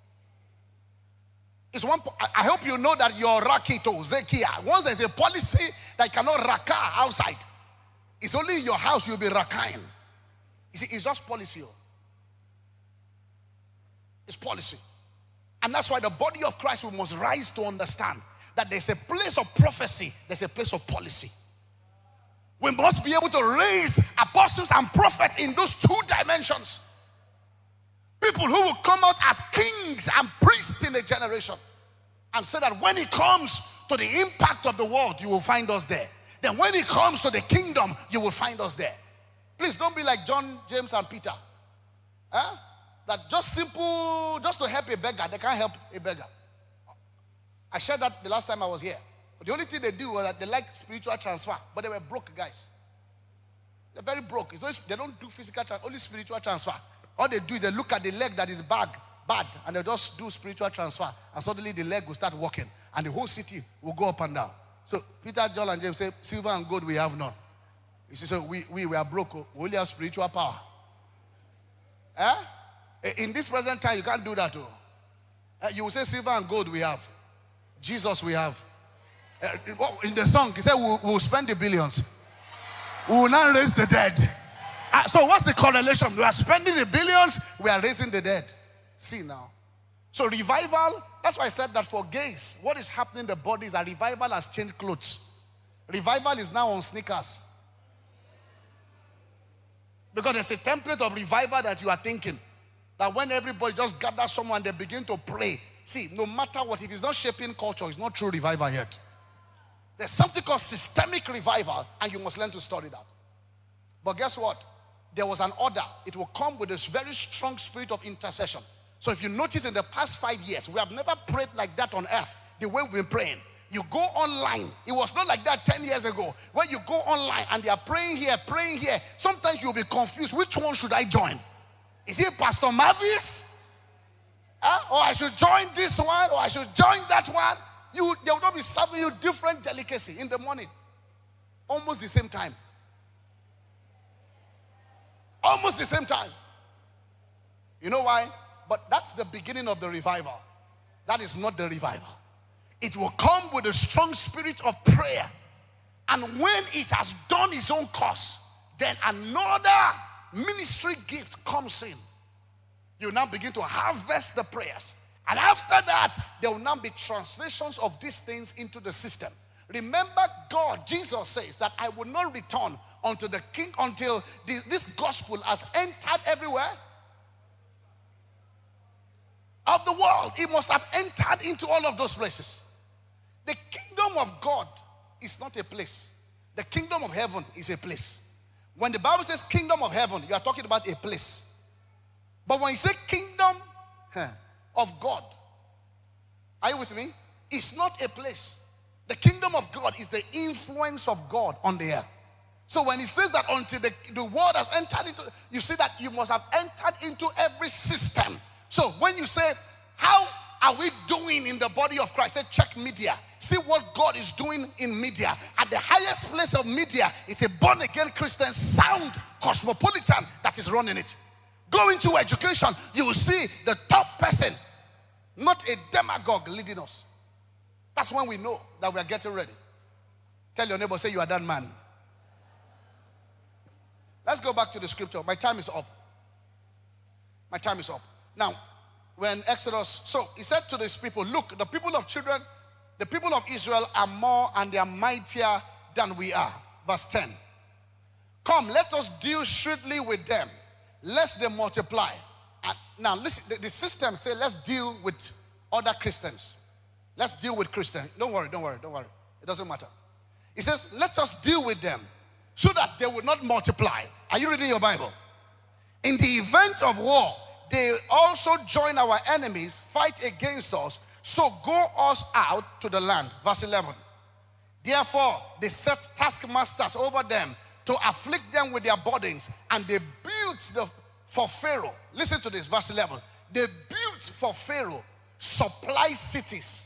I hope you know that your rakito zekia. Once there's a policy that cannot raka outside, it's only in your house you'll be rakaing. You see, it's just policy. It's policy. And that's why the body of Christ, we must rise to understand that there's a place of prophecy, there's a place of policy. We must be able to raise apostles and prophets in those two dimensions. People who will come out as kings and priests in a generation. And so that when it comes to the impact of the world, you will find us there. Then when it comes to the kingdom, you will find us there. Please don't be like John, James, and Peter. That just to help a beggar, they can't help a beggar. I shared that the last time I was here. The only thing they do was that they like spiritual transfer, but they were broke guys. They're very broke. They don't do physical transfer, only spiritual transfer. All they do is they look at the leg that is bad, and they just do spiritual transfer, and suddenly the leg will start walking, and the whole city will go up and down. So Peter, John, and James say, silver and gold we have none. You see, so we are broke. We only have spiritual power. In this present time, you can't do that. You will say silver and gold we have. Jesus we have. In the song, he said we'll spend the billions. We will not raise the dead. So what's the correlation? We are spending the billions, we are raising the dead. See now. So revival, that's why I said that for gays, what is happening in the body is that revival has changed clothes. Revival is now on sneakers. Because there's a template of revival that you are thinking. That when everybody just gathers someone, they begin to pray. See, no matter what, if it's not shaping culture, it's not true revival yet. There's something called systemic revival, and you must learn to study that. But guess what? There was an order. It will come with this very strong spirit of intercession. So if you notice in the past 5 years, we have never prayed like that on earth, the way we've been praying. You go online. It was not like that 10 years ago. When you go online and they are praying here. Sometimes you'll be confused. Which one should I join? Is it Pastor Mavis? Or I should join this one, or I should join that one. They will not be serving you different delicacy in the morning. Almost the same time. Almost the same time. You know why? But that's the beginning of the revival. That is not the revival. It will come with a strong spirit of prayer. And when it has done its own course, then another ministry gift comes in. You now begin to harvest the prayers. And after that, there will now be translations of these things into the system. Remember, God, Jesus says that I will not return unto the king until this gospel has entered everywhere of the world. It must have entered into all of those places. The kingdom of God is not a place. The kingdom of heaven is a place. When the Bible says kingdom of heaven, you are talking about a place. But when you say kingdom of God, are you with me? It's not a place. The kingdom of God is the influence of God on the earth. So when it says that until the world has entered into, you see that you must have entered into every system. So when you say, how are we doing in the body of Christ? Say, check media. See what God is doing in media. At the highest place of media, it's a born-again Christian, sound, cosmopolitan that is running it. Go into education, you will see the top person, not a demagogue leading us. That's when we know that we are getting ready. Tell your neighbor, say you are that man. Let's go back to the scripture. My time is up. My time is up. Now, when Exodus, so he said to these people, look, the people of Israel are more and they are mightier than we are. Verse 10. Come, let us deal shrewdly with them, lest they multiply. And now listen, the system say let's deal with other Christians. Let's deal with Christians. Don't worry. It doesn't matter. He says, let us deal with them so that they will not multiply. Are you reading your Bible? In the event of war, they also join our enemies, fight against us, so go us out to the land. Verse 11. Therefore, they set taskmasters over them to afflict them with their burdens, and they built for Pharaoh. Listen to this, verse 11. They built for Pharaoh supply cities.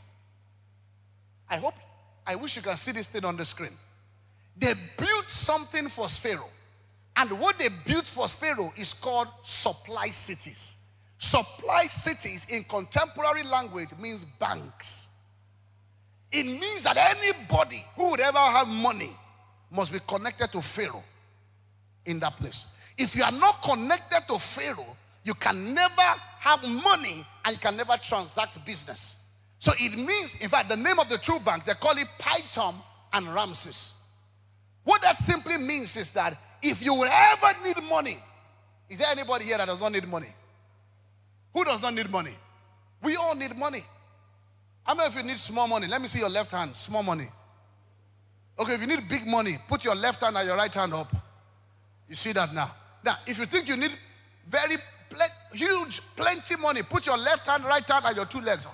I wish you can see this thing on the screen. They built something for Pharaoh. And what they built for Pharaoh is called supply cities. Supply cities in contemporary language means banks. It means that anybody who would ever have money must be connected to Pharaoh in that place. If you are not connected to Pharaoh, you can never have money and you can never transact business. So it means, in fact, the name of the two banks, they call it Pithom and Ramses. What that simply means is that if you will ever need money, is there anybody here that does not need money? Who does not need money? We all need money. How many of you need small money? Let me see your left hand, small money. Okay, if you need big money, put your left hand and your right hand up. You see that now? Now, if you think you need very huge, plenty money, put your left hand, right hand, and your two legs up.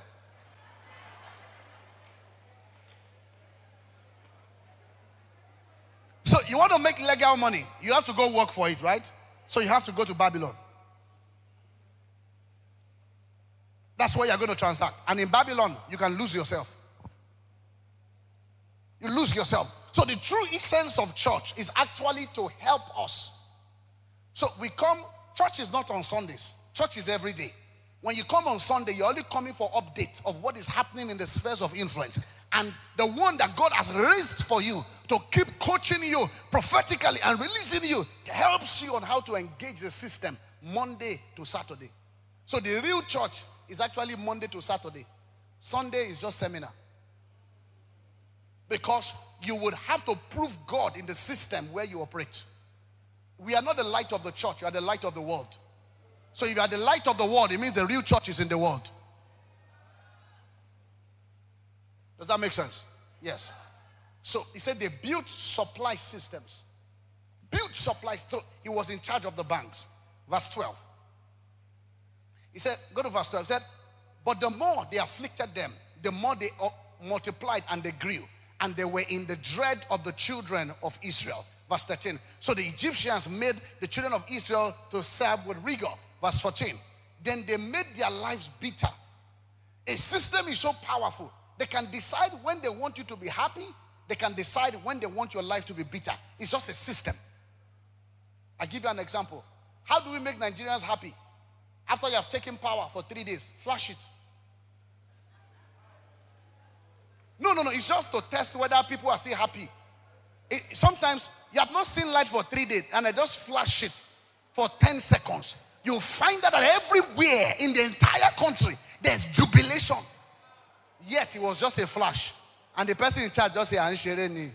So you want to make legal money, you have to go work for it, right? So you have to go to Babylon. That's where you're going to transact. And in Babylon, you can lose yourself. You lose yourself. So the true essence of church is actually to help us. So we come, church is not on Sundays. Church is every day. When you come on Sunday, you're only coming for update of what is happening in the spheres of influence. And the one that God has raised for you to keep coaching you prophetically and releasing you helps you on how to engage the system Monday to Saturday. So the real church is actually Monday to Saturday. Sunday is just seminar. Because you would have to prove God in the system where you operate. We are not the light of the church, you are the light of the world. So if you are the light of the world, it means the real church is in the world. Does that make sense? Yes. So he said they built supply systems. Built supplies. So he was in charge of the banks. Verse 12. He said, go to verse 12. He said, but the more they afflicted them, the more they multiplied and they grew. And they were in the dread of the children of Israel. Verse 13. So the Egyptians made the children of Israel to serve with rigor. Verse 14. Then they made their lives bitter. A system is so powerful. They can decide when they want you to be happy. They can decide when they want your life to be bitter. It's just a system. I give you an example. How do we make Nigerians happy? After you have taken power for 3 days, flash it. No. It's just to test whether people are still happy. Sometimes you have not seen light for 3 days and I just flash it for 10 seconds. You'll find that everywhere in the entire country, there's jubilation. Yet it was just a flash. And the person in charge just said, Anshereni.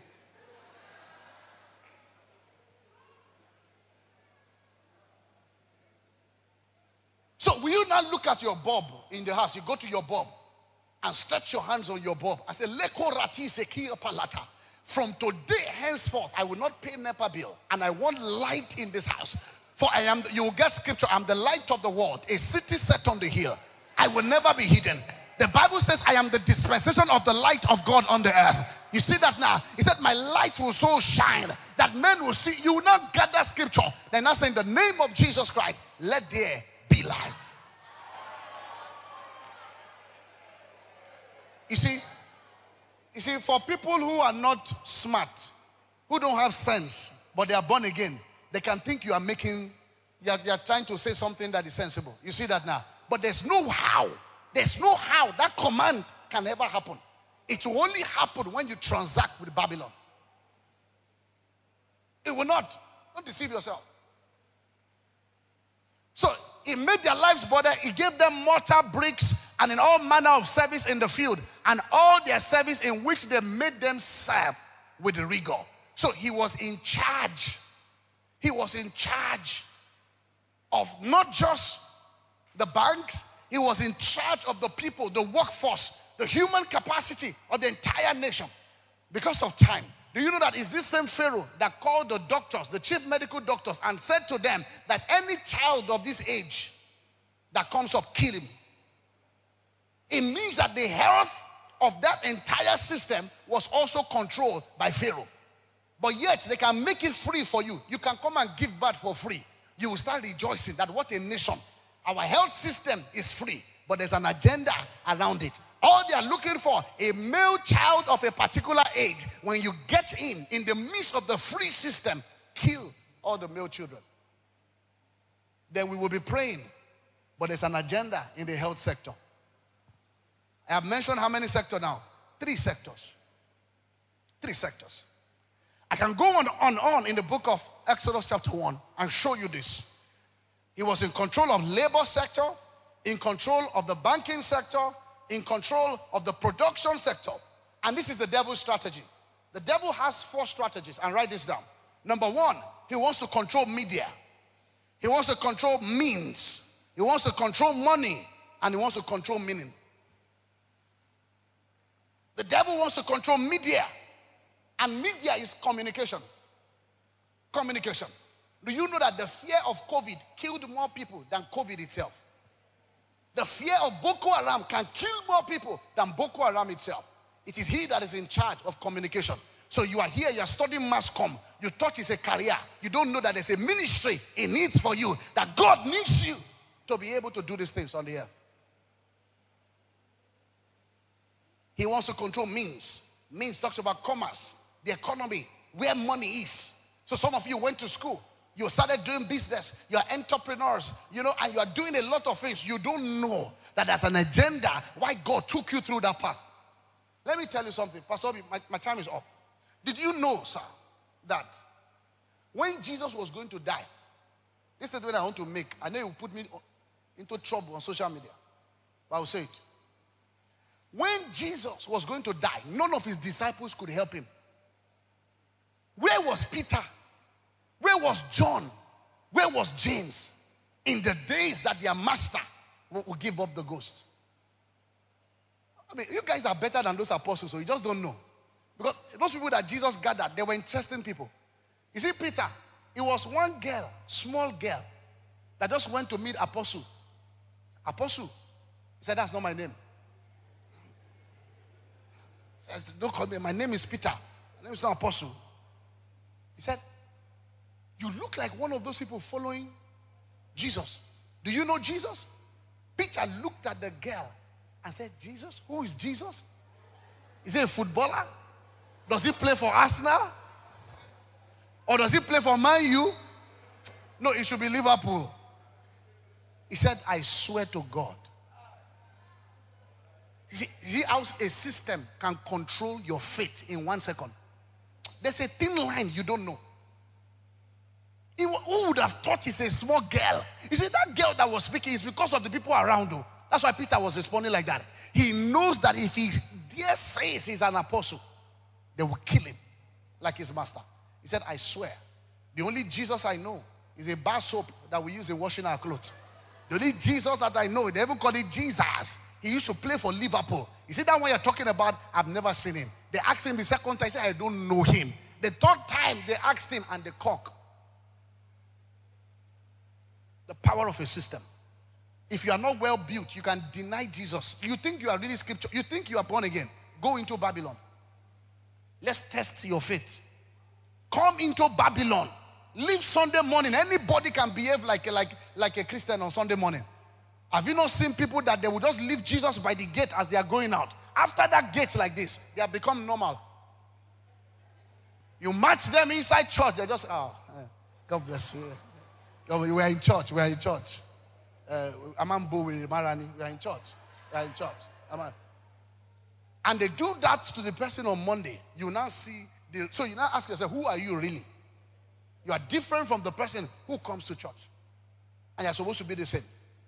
So will you now look at your bulb in the house? You go to your bulb and stretch your hands on your bulb. I say, Leko rati sekia palata. From today henceforth, I will not pay NEPA bill. And I want light in this house. For I am, you will get scripture, I'm the light of the world. A city set on the hill. I will never be hidden. The Bible says, I am the dispensation of the light of God on the earth. You see that now? He said, my light will so shine that men will see. You will not gather scripture. Then I say, in the name of Jesus Christ, let there be light. You see, for people who are not smart, who don't have sense, but they are born again, they can think you are you're trying to say something that is sensible. You see that now? But there's no how. There's no how that command can ever happen. It will only happen when you transact with Babylon. It will not. Don't deceive yourself. So he made their lives better. He gave them mortar, bricks, and in all manner of service in the field, and all their service in which they made them serve with rigor. So he was in charge. He was in charge of not just the banks. He was in charge of the people, the workforce, the human capacity of the entire nation. Because of time. Do you know that it's this same Pharaoh that called the doctors, the chief medical doctors, and said to them that any child of this age that comes up, kill him. It means that the health of that entire system was also controlled by Pharaoh. But yet, they can make it free for you. You can come and give birth for free. You will start rejoicing that what a nation. Our health system is free, but there's an agenda around it. All they are looking for, a male child of a particular age. When you get in the midst of the free system, kill all the male children. Then we will be praying. But there's an agenda in the health sector. I have mentioned how many sectors now? 3 sectors. 3 sectors. I can go on in the book of Exodus chapter 1 and show you this. He was in control of labor sector, in control of the banking sector, in control of the production sector. And this is the devil's strategy. The devil has 4 strategies, and write this down. Number 1, he wants to control media. He wants to control means. He wants to control money, and he wants to control meaning. The devil wants to control media, and media is communication. Communication. Do you know that the fear of COVID killed more people than COVID itself? The fear of Boko Haram can kill more people than Boko Haram itself. It is he that is in charge of communication. So you are here, you are studying mass comm. You thought it's a career. You don't know that there's a ministry it needs for you, that God needs you to be able to do these things on the earth. He wants to control means. Means talks about commerce, the economy, where money is. So some of you went to school. You started doing business. You are entrepreneurs, and you are doing a lot of things. You don't know that there's an agenda why God took you through that path. Let me tell you something. Pastor Obi, my time is up. Did you know, sir, that when Jesus was going to die, this statement I want to make, I know it will put me into trouble on social media, but I will say it. When Jesus was going to die, none of his disciples could help him. Where was Peter? Where was John? Where was James in the days that their master will give up the ghost? I mean, you guys are better than those apostles, so you just don't know. Because those people that Jesus gathered, they were interesting people. You see, Peter, it was one girl, small girl, that just went to meet Apostle. Apostle. He said, that's not my name. He says, don't call me, my name is Peter. My name is not Apostle. He said, you look like one of those people following Jesus. Do you know Jesus? Peter looked at the girl and said, Jesus? Who is Jesus? Is he a footballer? Does he play for Arsenal? Or does he play for Man U? No, it should be Liverpool. He said, I swear to God. You see how a system can control your fate in 1 second. There's a thin line you don't know. Who would have thought it's a small girl? You see, that girl that was speaking is because of the people around her. That's why Peter was responding like that. He knows that if he dare says he's an apostle, they will kill him like his master. He said, I swear, the only Jesus I know is a bar soap that we use in washing our clothes. The only Jesus that I know, they even call it Jesus. He used to play for Liverpool. You see that one you're talking about? I've never seen him. They asked him the second time, he said, I don't know him. The third time, they asked him and they cock. The power of a system. If you are not well built, you can deny Jesus. You think you are reading scripture. You think you are born again. Go into Babylon. Let's test your faith. Come into Babylon. Leave Sunday morning. Anybody can behave like a Christian on Sunday morning. Have you not seen people that they will just leave Jesus by the gate as they are going out? After that gate like this, they have become normal. You match them inside church. They just, God bless you. We are in church. We are in church. Amambo with Marani. We are in church. We are in church. And they do that to the person on Monday. You now see, so you now ask yourself, who are you really? You are different from the person who comes to church. And you're supposed to be the same.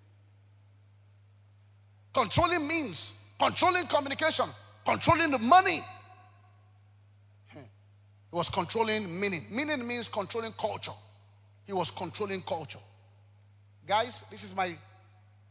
Controlling means, controlling communication, controlling the money. He was controlling meaning. Meaning means controlling culture. He was controlling culture. Guys, this is my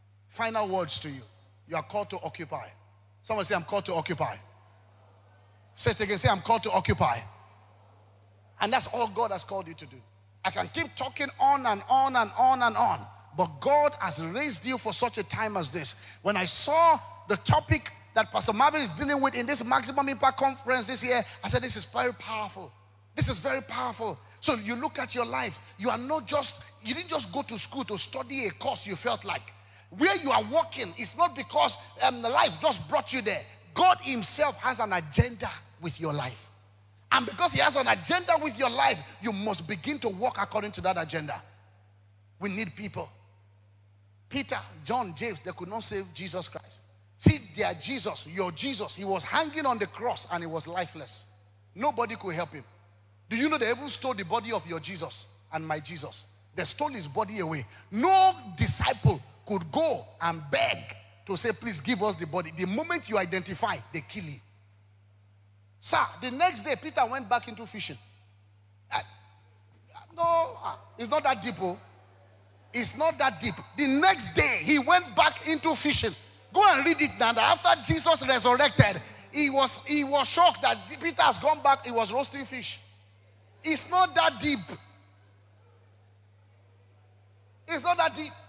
final words to you. You are called to occupy. Someone say, I'm called to occupy. Say it again. Say, I'm called to occupy. And that's all God has called you to do. I can keep talking on and on and on and on. But God has raised you for such a time as this. When I saw the topic that Pastor Marvin is dealing with in this Maximum Impact Conference this year, I said, this is very powerful. This is very powerful. So you look at your life. You didn't just go to school to study a course you felt like. Where you are walking, it's not because the life just brought you there. God himself has an agenda with your life. And because he has an agenda with your life, you must begin to walk according to that agenda. We need people. Peter, John, James, they could not save Jesus Christ. See, their Jesus, your Jesus, he was hanging on the cross and he was lifeless. Nobody could help him. Do you know they even stole the body of your Jesus and my Jesus? They stole his body away. No disciple could go and beg to say, please give us the body. The moment you identify, they kill you. Sir, the next day, Peter went back into fishing. It's not that deep. Oh. It's not that deep. The next day, he went back into fishing. Go and read it now. After Jesus resurrected, he was shocked that Peter has gone back. He was roasting fish. It's not that deep. It's not that deep.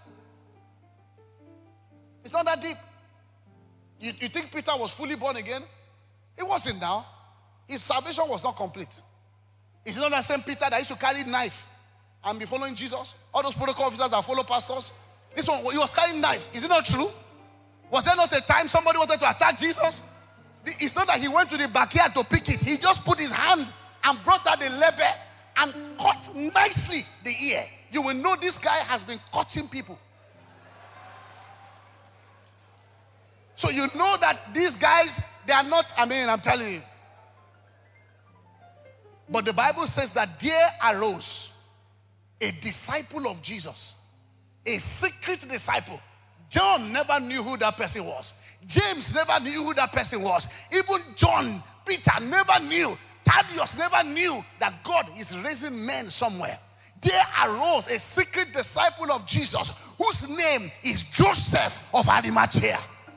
It's not that deep. You think Peter was fully born again? It wasn't now. His salvation was not complete. Is it not that same Peter that used to carry knife and be following Jesus? All those protocol officers that follow pastors? This one, he was carrying knife. Is it not true? Was there not a time somebody wanted to attack Jesus? It's not that he went to the backyard to pick it. He just put his hand and brought out the lever and cut nicely the ear. You will know this guy has been cutting people. So you know that these guys, they are not, I'm telling you. But the Bible says that there arose a disciple of Jesus, a secret disciple. John never knew who that person was. James never knew who that person was. Even John, Peter never knew. Thaddeus never knew that God is raising men somewhere. There arose a secret disciple of Jesus whose name is Joseph of Arimathea.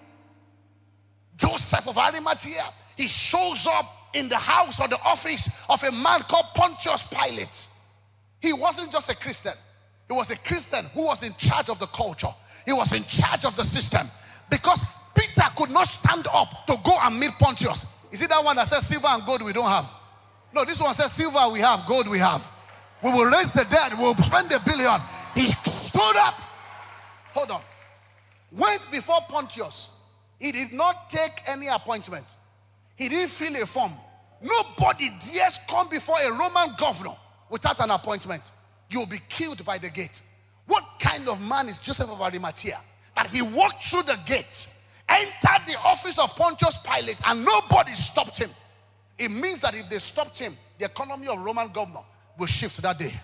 Joseph of Arimathea. He shows up in the house or the office of a man called Pontius Pilate. He wasn't just a Christian. He was a Christian who was in charge of the culture. He was in charge of the system. Because Peter could not stand up to go and meet Pontius. Is it that one that says silver and gold we don't have? No, this one says silver we have, gold we have. We will raise the dead. We will spend $1 billion. He stood up. Hold on. Went before Pontius. He did not take any appointment. He didn't fill a form. Nobody dares come before a Roman governor without an appointment. You will be killed by the gate. What kind of man is Joseph of Arimathea? That he walked through the gate, entered the office of Pontius Pilate, and nobody stopped him. It means that if they stopped him, the economy of Roman governor will shift that day.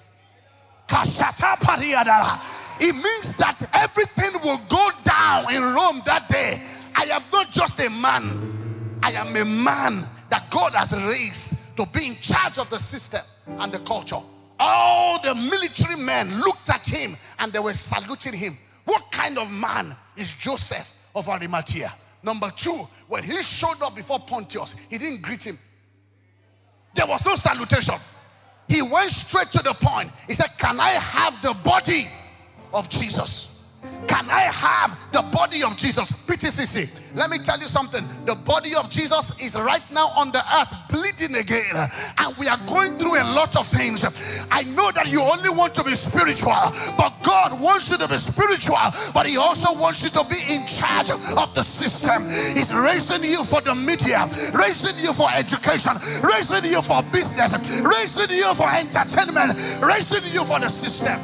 It means that everything will go down in Rome that day. I am not just a man. I am a man that God has raised to be in charge of the system and the culture. All the military men looked at him and they were saluting him. What kind of man is Joseph of Arimathea? Number two, when he showed up before Pontius, he didn't greet him. There was no salutation. He went straight to the point. He said, can I have the body of Jesus? Can I have the body of Jesus? PTCC, let me tell you something. The body of Jesus is right now on the earth bleeding again. And we are going through a lot of things. I know that you only want to be spiritual, but God wants you to be spiritual, but he also wants you to be in charge of the system. He's raising you for the media, raising you for education, raising you for business, raising you for entertainment, raising you for the system.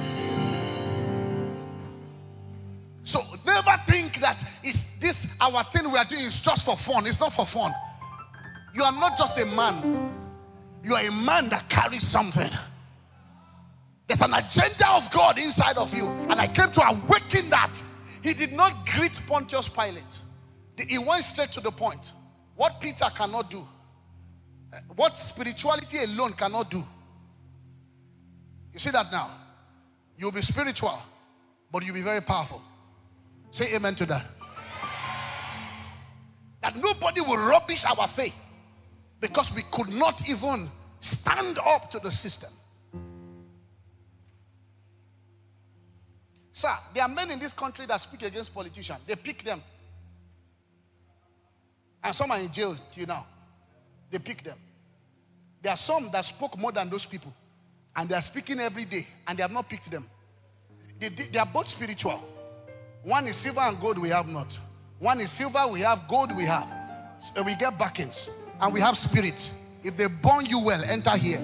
So never think that is this our thing we are doing is just for fun. It's not for fun. You are not just a man. You are a man that carries something. There's an agenda of God inside of you. And I came to awaken that. He did not greet Pontius Pilate. He went straight to the point. What Peter cannot do. What spirituality alone cannot do. You see that now? You'll be spiritual, but you'll be very powerful. Say amen to that. That nobody will rubbish our faith. Because we could not even stand up to the system. Sir, there are men in this country that speak against politicians. They pick them. And some are in jail till now. They pick them. There are some that spoke more than those people. And they are speaking every day. And they have not picked them. They are both spiritual. One is silver and gold, we have not. One is silver, we have gold, we have. So we get backings. And we have spirit. If they burn you well, enter here.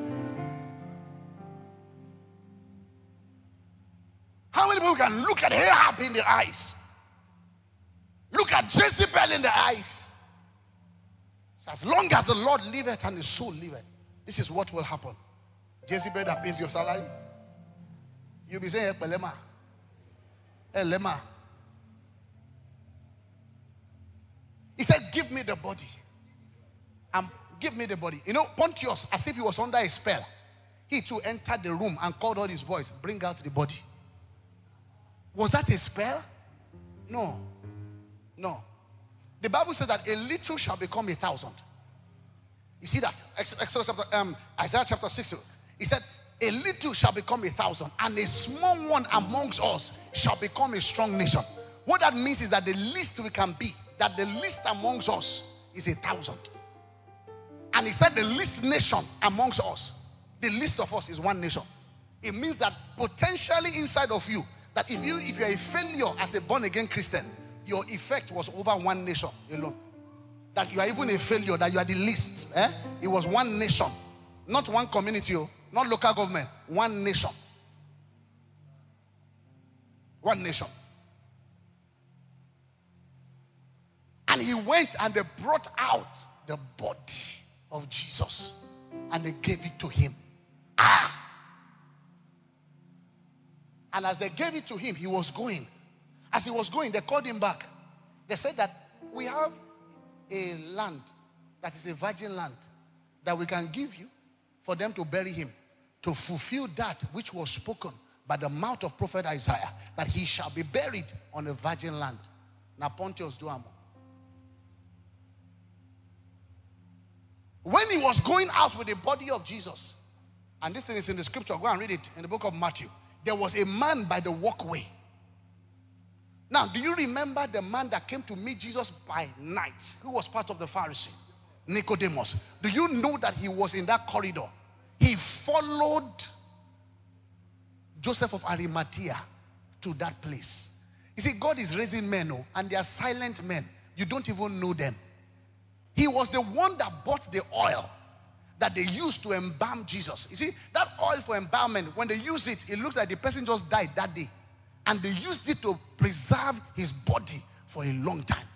How many people can look at Ahab in the eyes? Look at Jezebel in the eyes. So as long as the Lord liveth and his soul liveth, this is what will happen. Jezebel that pays your salary. You'll be saying, Pelema. Lema. He said, give me the body. Give me the body. You know, Pontius, as if he was under a spell, he too entered the room and called all his boys, bring out the body. Was that a spell? No. No. The Bible says that a little shall become 1,000. You see that? Isaiah chapter 6. He said, a little shall become 1,000, and a small one amongst us shall become a strong nation. What that means is that the least we can be, that the least amongst us is 1,000. And he said the least nation amongst us, the least of us is one nation. It means that potentially inside of you, that if you're a failure as a born-again Christian, your effect was over one nation alone. That you are even a failure, that you are the least. It was one nation. Not one community, not local government. One nation. One nation. And he went and they brought out the body of Jesus. And they gave it to him. And as they gave it to him, he was going. As he was going, they called him back. They said that we have a land that is a virgin land that we can give you for them to bury him, to fulfill that which was spoken by the mouth of prophet Isaiah, that he shall be buried on a virgin land. Now Pontius Duamo. When he was going out with the body of Jesus, and this thing is in the scripture, go and read it in the book of Matthew. There was a man by the walkway. Now, do you remember the man that came to meet Jesus by night, who was part of the Pharisee? Nicodemus. Do you know that he was in that corridor? He followed Joseph of Arimathea to that place. You see, God is raising men, and they are silent men. You don't even know them. He was the one that bought the oil that they used to embalm Jesus. You see, that oil for embalmment, when they use it, it looks like the person just died that day. And they used it to preserve his body for a long time.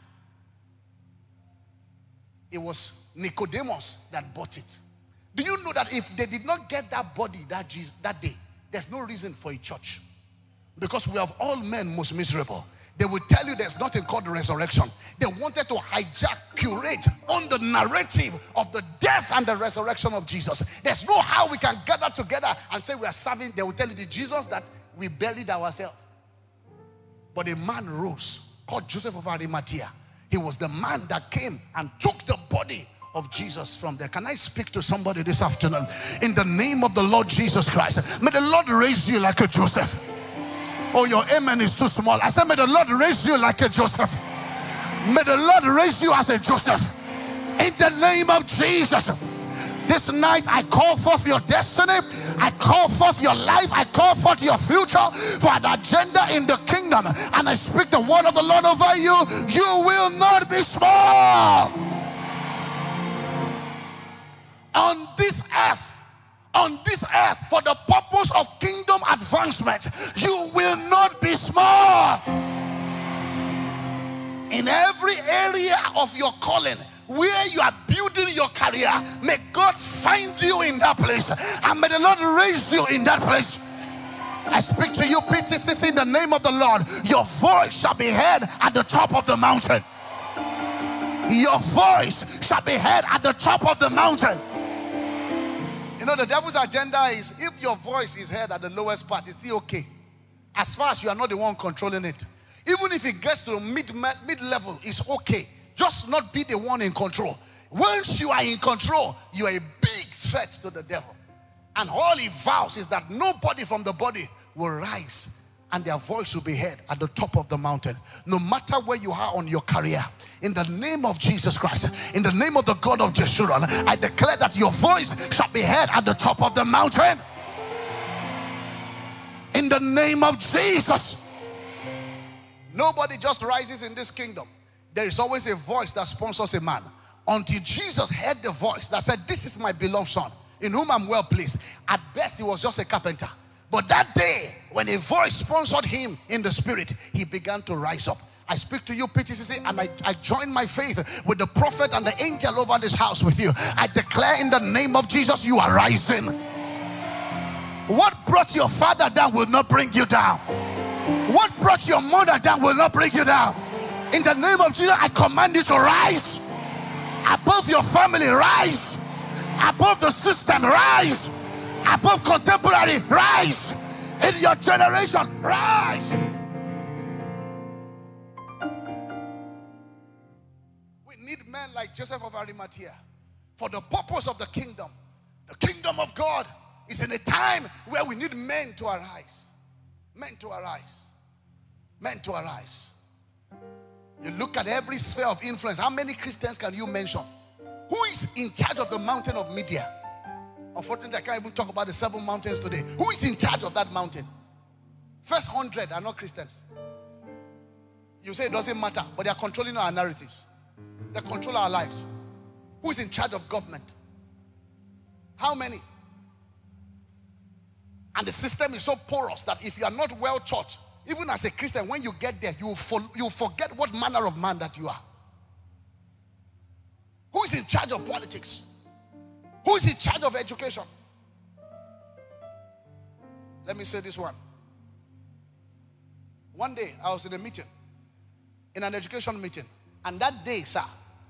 It was Nicodemus that bought it. Do you know that if they did not get that body that day, there's no reason for a church? Because we have all men most miserable. They will tell you there's nothing called the resurrection. They wanted to hijack, curate on the narrative of the death and the resurrection of Jesus. There's no how we can gather together and say we are serving. They will tell you the Jesus that we buried ourselves. But a man rose called Joseph of Arimathea. He was the man that came and took the body of Jesus from there. Can I speak to somebody this afternoon? In the name of the Lord Jesus Christ, may the Lord raise you like a Joseph. Oh, your amen is too small. I said, may the Lord raise you like a Joseph. May the Lord raise you as a Joseph. In the name of Jesus. This night, I call forth your destiny. I call forth your life. I call forth your future for an agenda in the kingdom. And I speak the word of the Lord over you. You will not be small. On this earth, for the purpose of kingdom advancement, you will not be small. In every area of your calling, where you are building your career, may God find you in that place, and may the Lord raise you in that place. I speak to you, PTCC, in the name of the Lord. Your voice shall be heard at the top of the mountain. Your voice shall be heard at the top of the mountain. You know, the devil's agenda is, if your voice is heard at the lowest part, it's still okay. As far as you are not the one controlling it. Even if it gets to mid-level, it's okay. Just not be the one in control. Once you are in control, you are a big threat to the devil. And all he vows is that nobody from the body will rise and their voice will be heard at the top of the mountain. No matter where you are on your career, in the name of Jesus Christ, in the name of the God of Jeshurun, I declare that your voice shall be heard at the top of the mountain. In the name of Jesus. Nobody just rises in this kingdom. There is always a voice that sponsors a man. Until Jesus heard the voice that said, "This is my beloved son, in whom I'm well pleased." At best, he was just a carpenter. But that day, when a voice sponsored him in the spirit, he began to rise up. I speak to you, PTCC, and I join my faith with the prophet and the angel over this house with you. I declare in the name of Jesus, you are rising. What brought your father down will not bring you down. What brought your mother down will not bring you down. In the name of Jesus, I command you to rise. Above your family, rise. Above the system, rise. Above contemporary, rise. In your generation, rise. We need men like Joseph of Arimathea for the purpose of the kingdom. The kingdom of God is in a time where we need men to arise. Men to arise. Men to arise. You look at every sphere of influence. How many Christians can you mention? Who is in charge of the mountain of media? Unfortunately, I can't even talk about the 7 mountains today. Who is in charge of that mountain? First 100 are not Christians. You say it doesn't matter, but they are controlling our narratives. They control our lives. Who is in charge of government? How many? And the system is so porous that if you are not well taught, even as a Christian, when you get there, you will forget what manner of man that you are. Who is in charge of politics? Who is in charge of education? Let me say this one. One day, I was in a meeting, in an education meeting, and that day, sir,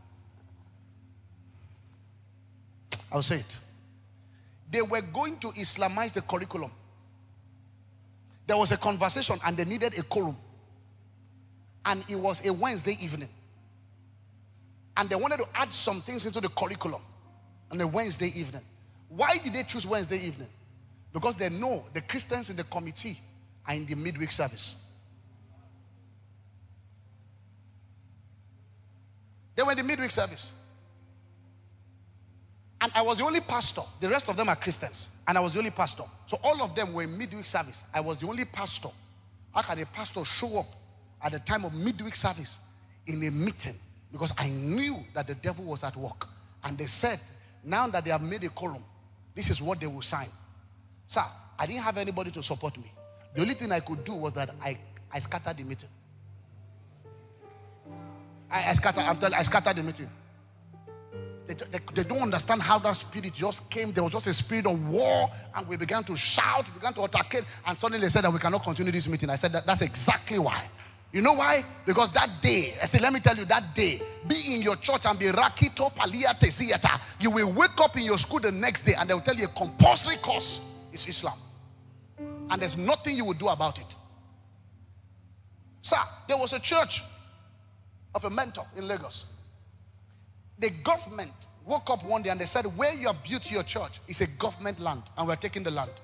I'll say it. They were going to Islamize the curriculum. There was a conversation and they needed a quorum. And it was a Wednesday evening. And they wanted to add some things into the curriculum on a Wednesday evening. Why did they choose Wednesday evening? Because they know the Christians in the committee are in the midweek service. They were in the midweek service. And I was the only pastor. The rest of them are Christians. And I was the only pastor. So all of them were in midweek service. I was the only pastor. How can a pastor show up at the time of midweek service in a meeting? Because I knew that the devil was at work. And they said, now that they have made a quorum, this is what they will sign. Sir, I didn't have anybody to support me. The only thing I could do was that I scattered the meeting. I scattered the meeting. They don't understand how that spirit just came. There was just a spirit of war, and we began to shout, we began to attack, and suddenly they said that we cannot continue this meeting. I said that's exactly why. You know why? Because that day, I said, let me tell you, that day, be in your church and be rakito palia tesiyata. You will wake up in your school the next day and they will tell you a compulsory course is Islam. And there's nothing you will do about it. Sir, there was a church of a mentor in Lagos. The government woke up one day and they said, where you have built your church is a government land and we're taking the land.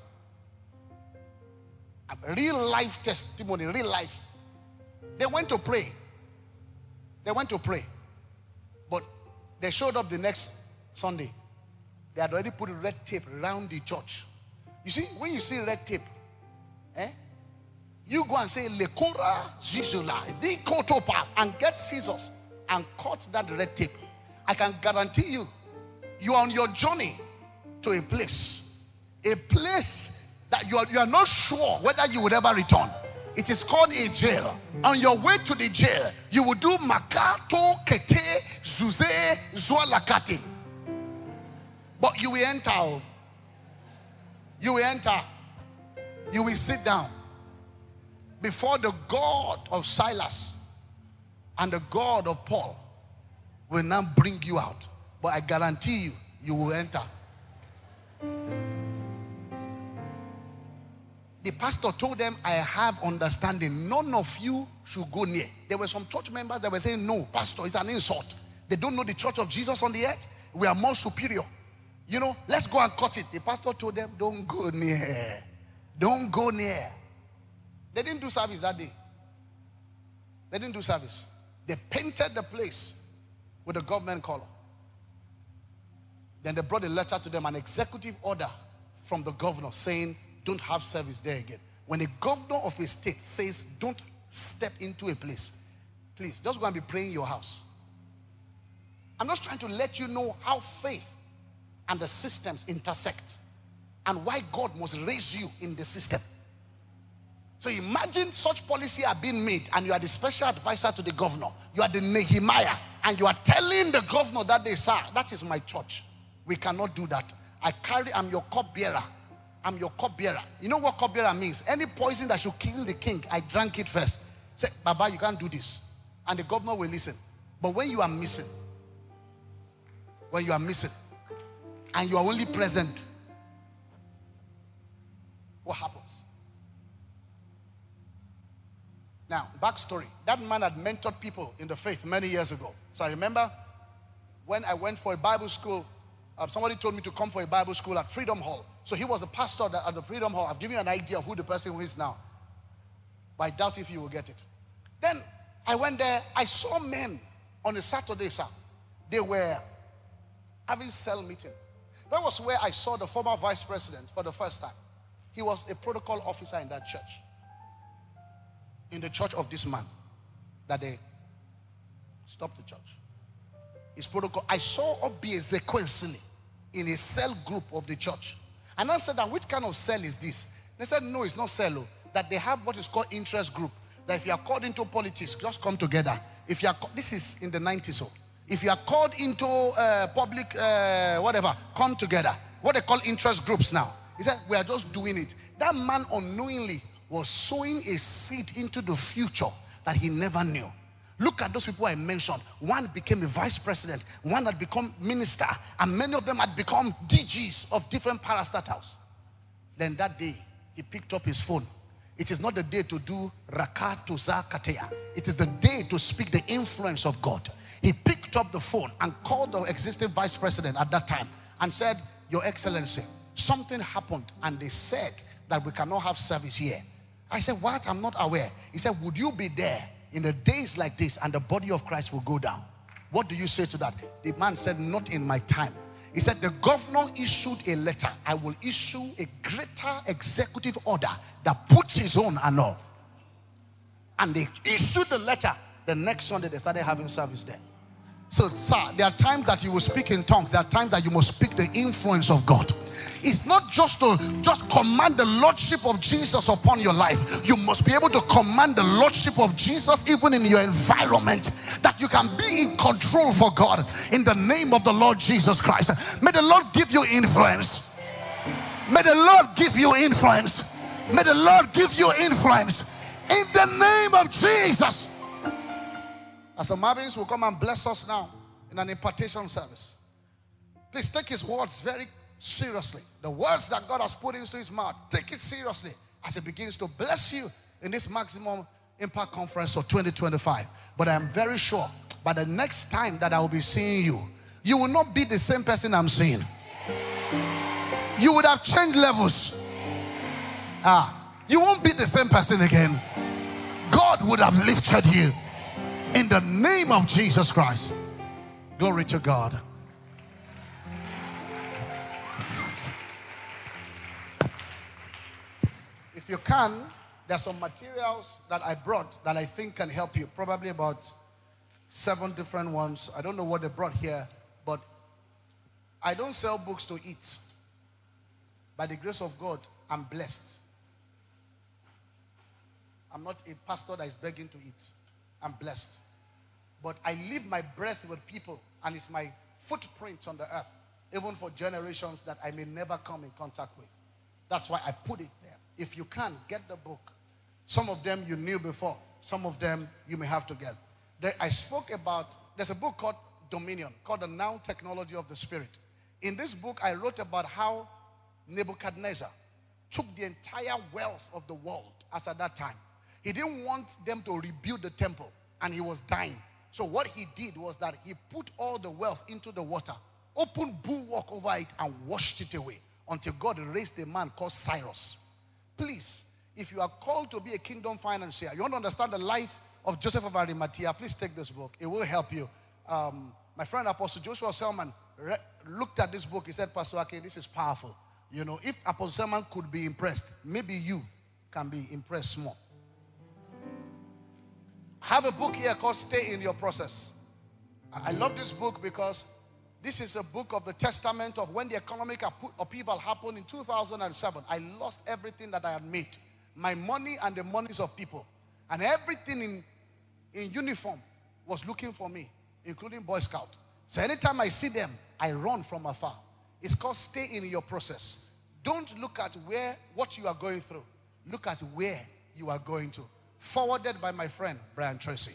A real life testimony, real life. They went to pray. They went to pray. But they showed up the next Sunday. They had already put red tape around the church. You see, when you see red tape, you go and say, Lekora Zizula, Dikotopa, and get scissors and cut that red tape. I can guarantee you, you are on your journey to a place that you are not sure whether you would ever return. It is called a jail. On your way to the jail, you will do Makato, Kete, Zuze, Zualakati. But you will enter. You will enter. You will sit down before the God of Silas and the God of Paul will now bring you out. But I guarantee you, you will enter. The pastor told them, I have understanding. None of you should go near. There were some church members that were saying, no, pastor, it's an insult. They don't know the church of Jesus on the earth. We are more superior. You know, let's go and cut it. The pastor told them, don't go near. Don't go near. They didn't do service that day. They didn't do service. They painted the place with a government color. Then they brought a letter to them, an executive order from the governor saying, don't have service there again. When a governor of a state says, don't step into a place, please, just go and be praying in your house. I'm just trying to let you know how faith and the systems intersect and why God must raise you in the system. So imagine such policy are being made and you are the special advisor to the governor. You are the Nehemiah and you are telling the governor that day, sir, that is my church. We cannot do that. I'm your cupbearer. I'm your cupbearer. You know what cupbearer means? Any poison that should kill the king, I drank it first. Say, Baba, you can't do this. And the governor will listen. But when you are missing, and you are only present, what happens? Now, backstory. That man had mentored people in the faith many years ago. So I remember when I went for a Bible school, somebody told me to come for a Bible school at Freedom Hall. So he was a pastor at the Freedom Hall. I've given you an idea of who the person is now. But I doubt if you will get it. Then I went there. I saw men on a Saturday, sir. They were having cell meeting. That was where I saw the former vice president for the first time. He was a protocol officer in that church. In the church of this man. That they stopped the church. His protocol. I saw Obi Ezekwesili in a cell group of the church. And I said, which kind of cell is this? They said, no, it's not cell. That they have what is called interest group. That if you are called into politics, just come together. If you are, this is in the 90s. So if you are called into public, whatever, come together. What they call interest groups now. He said, we are just doing it. That man unknowingly was sowing a seed into the future that he never knew. Look at those people I mentioned. One became a vice president. One had become minister. And many of them had become DGs of different parastatals. Then that day, he picked up his phone. It is not the day to do rakatuza kateya. It is the day to speak the influence of God. He picked up the phone and called the existing vice president at that time and said, Your Excellency, something happened and they said that we cannot have service here. I said, what? I'm not aware. He said, would you be there in the days like this and the body of Christ will go down? What do you say to that? The man said, not in my time. He said, the governor issued a letter. I will issue a greater executive order that puts his own and all. And they issued the letter. The next Sunday, they started having service there. So, sir, there are times that you will speak in tongues. There are times that you must speak the influence of God. It's not just to just command the lordship of Jesus upon your life. You must be able to command the lordship of Jesus even in your environment, that you can be in control for God in the name of the Lord Jesus Christ. May the Lord give you influence. May the Lord give you influence. May the Lord give you influence in the name of Jesus. Pastor Marvins will come and bless us now in an impartation service. Please take his words very seriously. The words that God has put into his mouth, take it seriously as he begins to bless you in this Maximum Impact Conference of 2025. But I am very sure by the next time that I will be seeing you, you will not be the same person I'm seeing. You would have changed levels. You won't be the same person again. God would have lifted you. In the name of Jesus Christ. Glory to God. If you can, there's some materials that I brought that I think can help you. Probably about 7 different ones. I don't know what they brought here, but I don't sell books to eat. By the grace of God, I'm blessed. I'm not a pastor that is begging to eat. I'm blessed. But I leave my breath with people, and it's my footprint on the earth, even for generations that I may never come in contact with. That's why I put it there. If you can, get the book. Some of them you knew before. Some of them you may have to get. I spoke about, there's a book called Dominion, called The Now Technology of the Spirit. In this book, I wrote about how Nebuchadnezzar took the entire wealth of the world as at that time. He didn't want them to rebuild the temple, and he was dying. So what he did was that he put all the wealth into the water, opened bulwark over it, and washed it away until God raised a man called Cyrus. Please, if you are called to be a kingdom financier, you want to understand the life of Joseph of Arimathea, please take this book. It will help you. My friend Apostle Joshua Selman looked at this book. He said, Pastor Ake, this is powerful. You know, if Apostle Selman could be impressed, maybe you can be impressed more. I have a book here called Stay in Your Process. I love this book because this is a book of the testament of when the economic upheaval happened in 2007. I lost everything that I had made. My money and the monies of people. And everything in uniform was looking for me, including Boy Scout. So anytime I see them, I run from afar. It's called Stay in Your Process. Don't look at what you are going through. Look at where you are going to. Forwarded by my friend, Brian Tracy.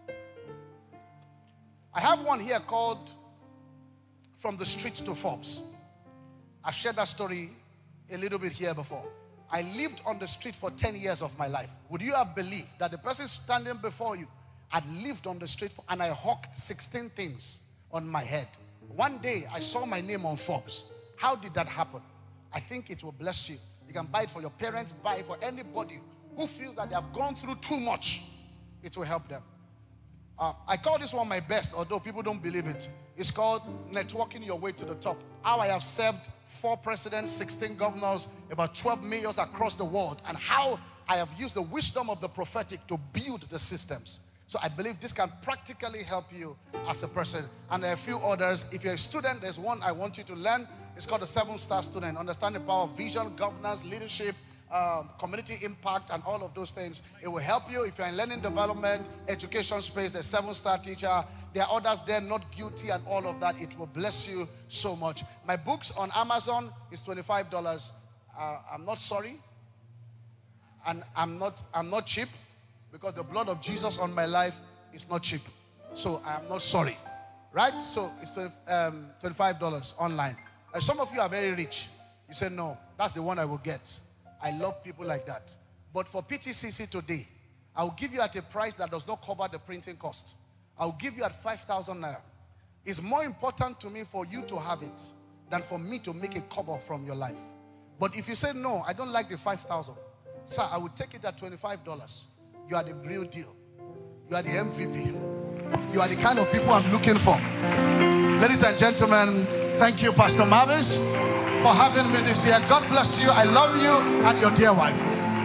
I have one here called From the Streets to Forbes. I've shared that story a little bit here before. I lived on the street for 10 years of my life. Would you have believed that the person standing before you had lived on the street and I hawked 16 things on my head? One day, I saw my name on Forbes. How did that happen? I think it will bless you. You can buy it for your parents, buy it for anybody who feels that they have gone through too much. It will help them. I call this one my best, although people don't believe it. It's called Networking Your Way to the Top. How I have served 4 presidents, 16 governors, about 12 mayors across the world, and how I have used the wisdom of the prophetic to build the systems. So I believe this can practically help you as a person. And there are a few others. If you're a student, there's one I want you to learn. It's called the 7-Star Student. Understand the power of vision, governance, leadership, community impact, and all of those things. It will help you if you're in learning development, education space. There's 7-Star Teacher. There are others there, Not Guilty, and all of that. It will bless you so much. My books on Amazon is $25. I'm not sorry, and I'm not cheap, because the blood of Jesus on my life is not cheap. So I'm not sorry, right? So it's $25 online. And some of you are very rich. You say, no, that's the one I will get. I love people like that. But for PTCC today, I will give you at a price that does not cover the printing cost. I will give you at 5,000 naira. It's more important to me for you to have it than for me to make a cover from your life. But if you say, no, I don't like the 5,000, sir, I will take it at $25. You are the real deal. You are the MVP. You are the kind of people I'm looking for. Ladies and gentlemen, thank you, Pastor Mavis, for having me this year. God bless you. I love you and your dear wife.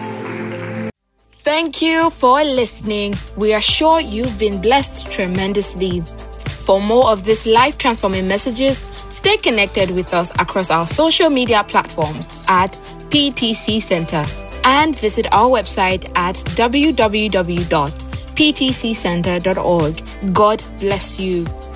Thank you for listening. We are sure you've been blessed tremendously. For more of these life-transforming messages, stay connected with us across our social media platforms at PTC Center and visit our website at www.ptccenter.org. God bless you.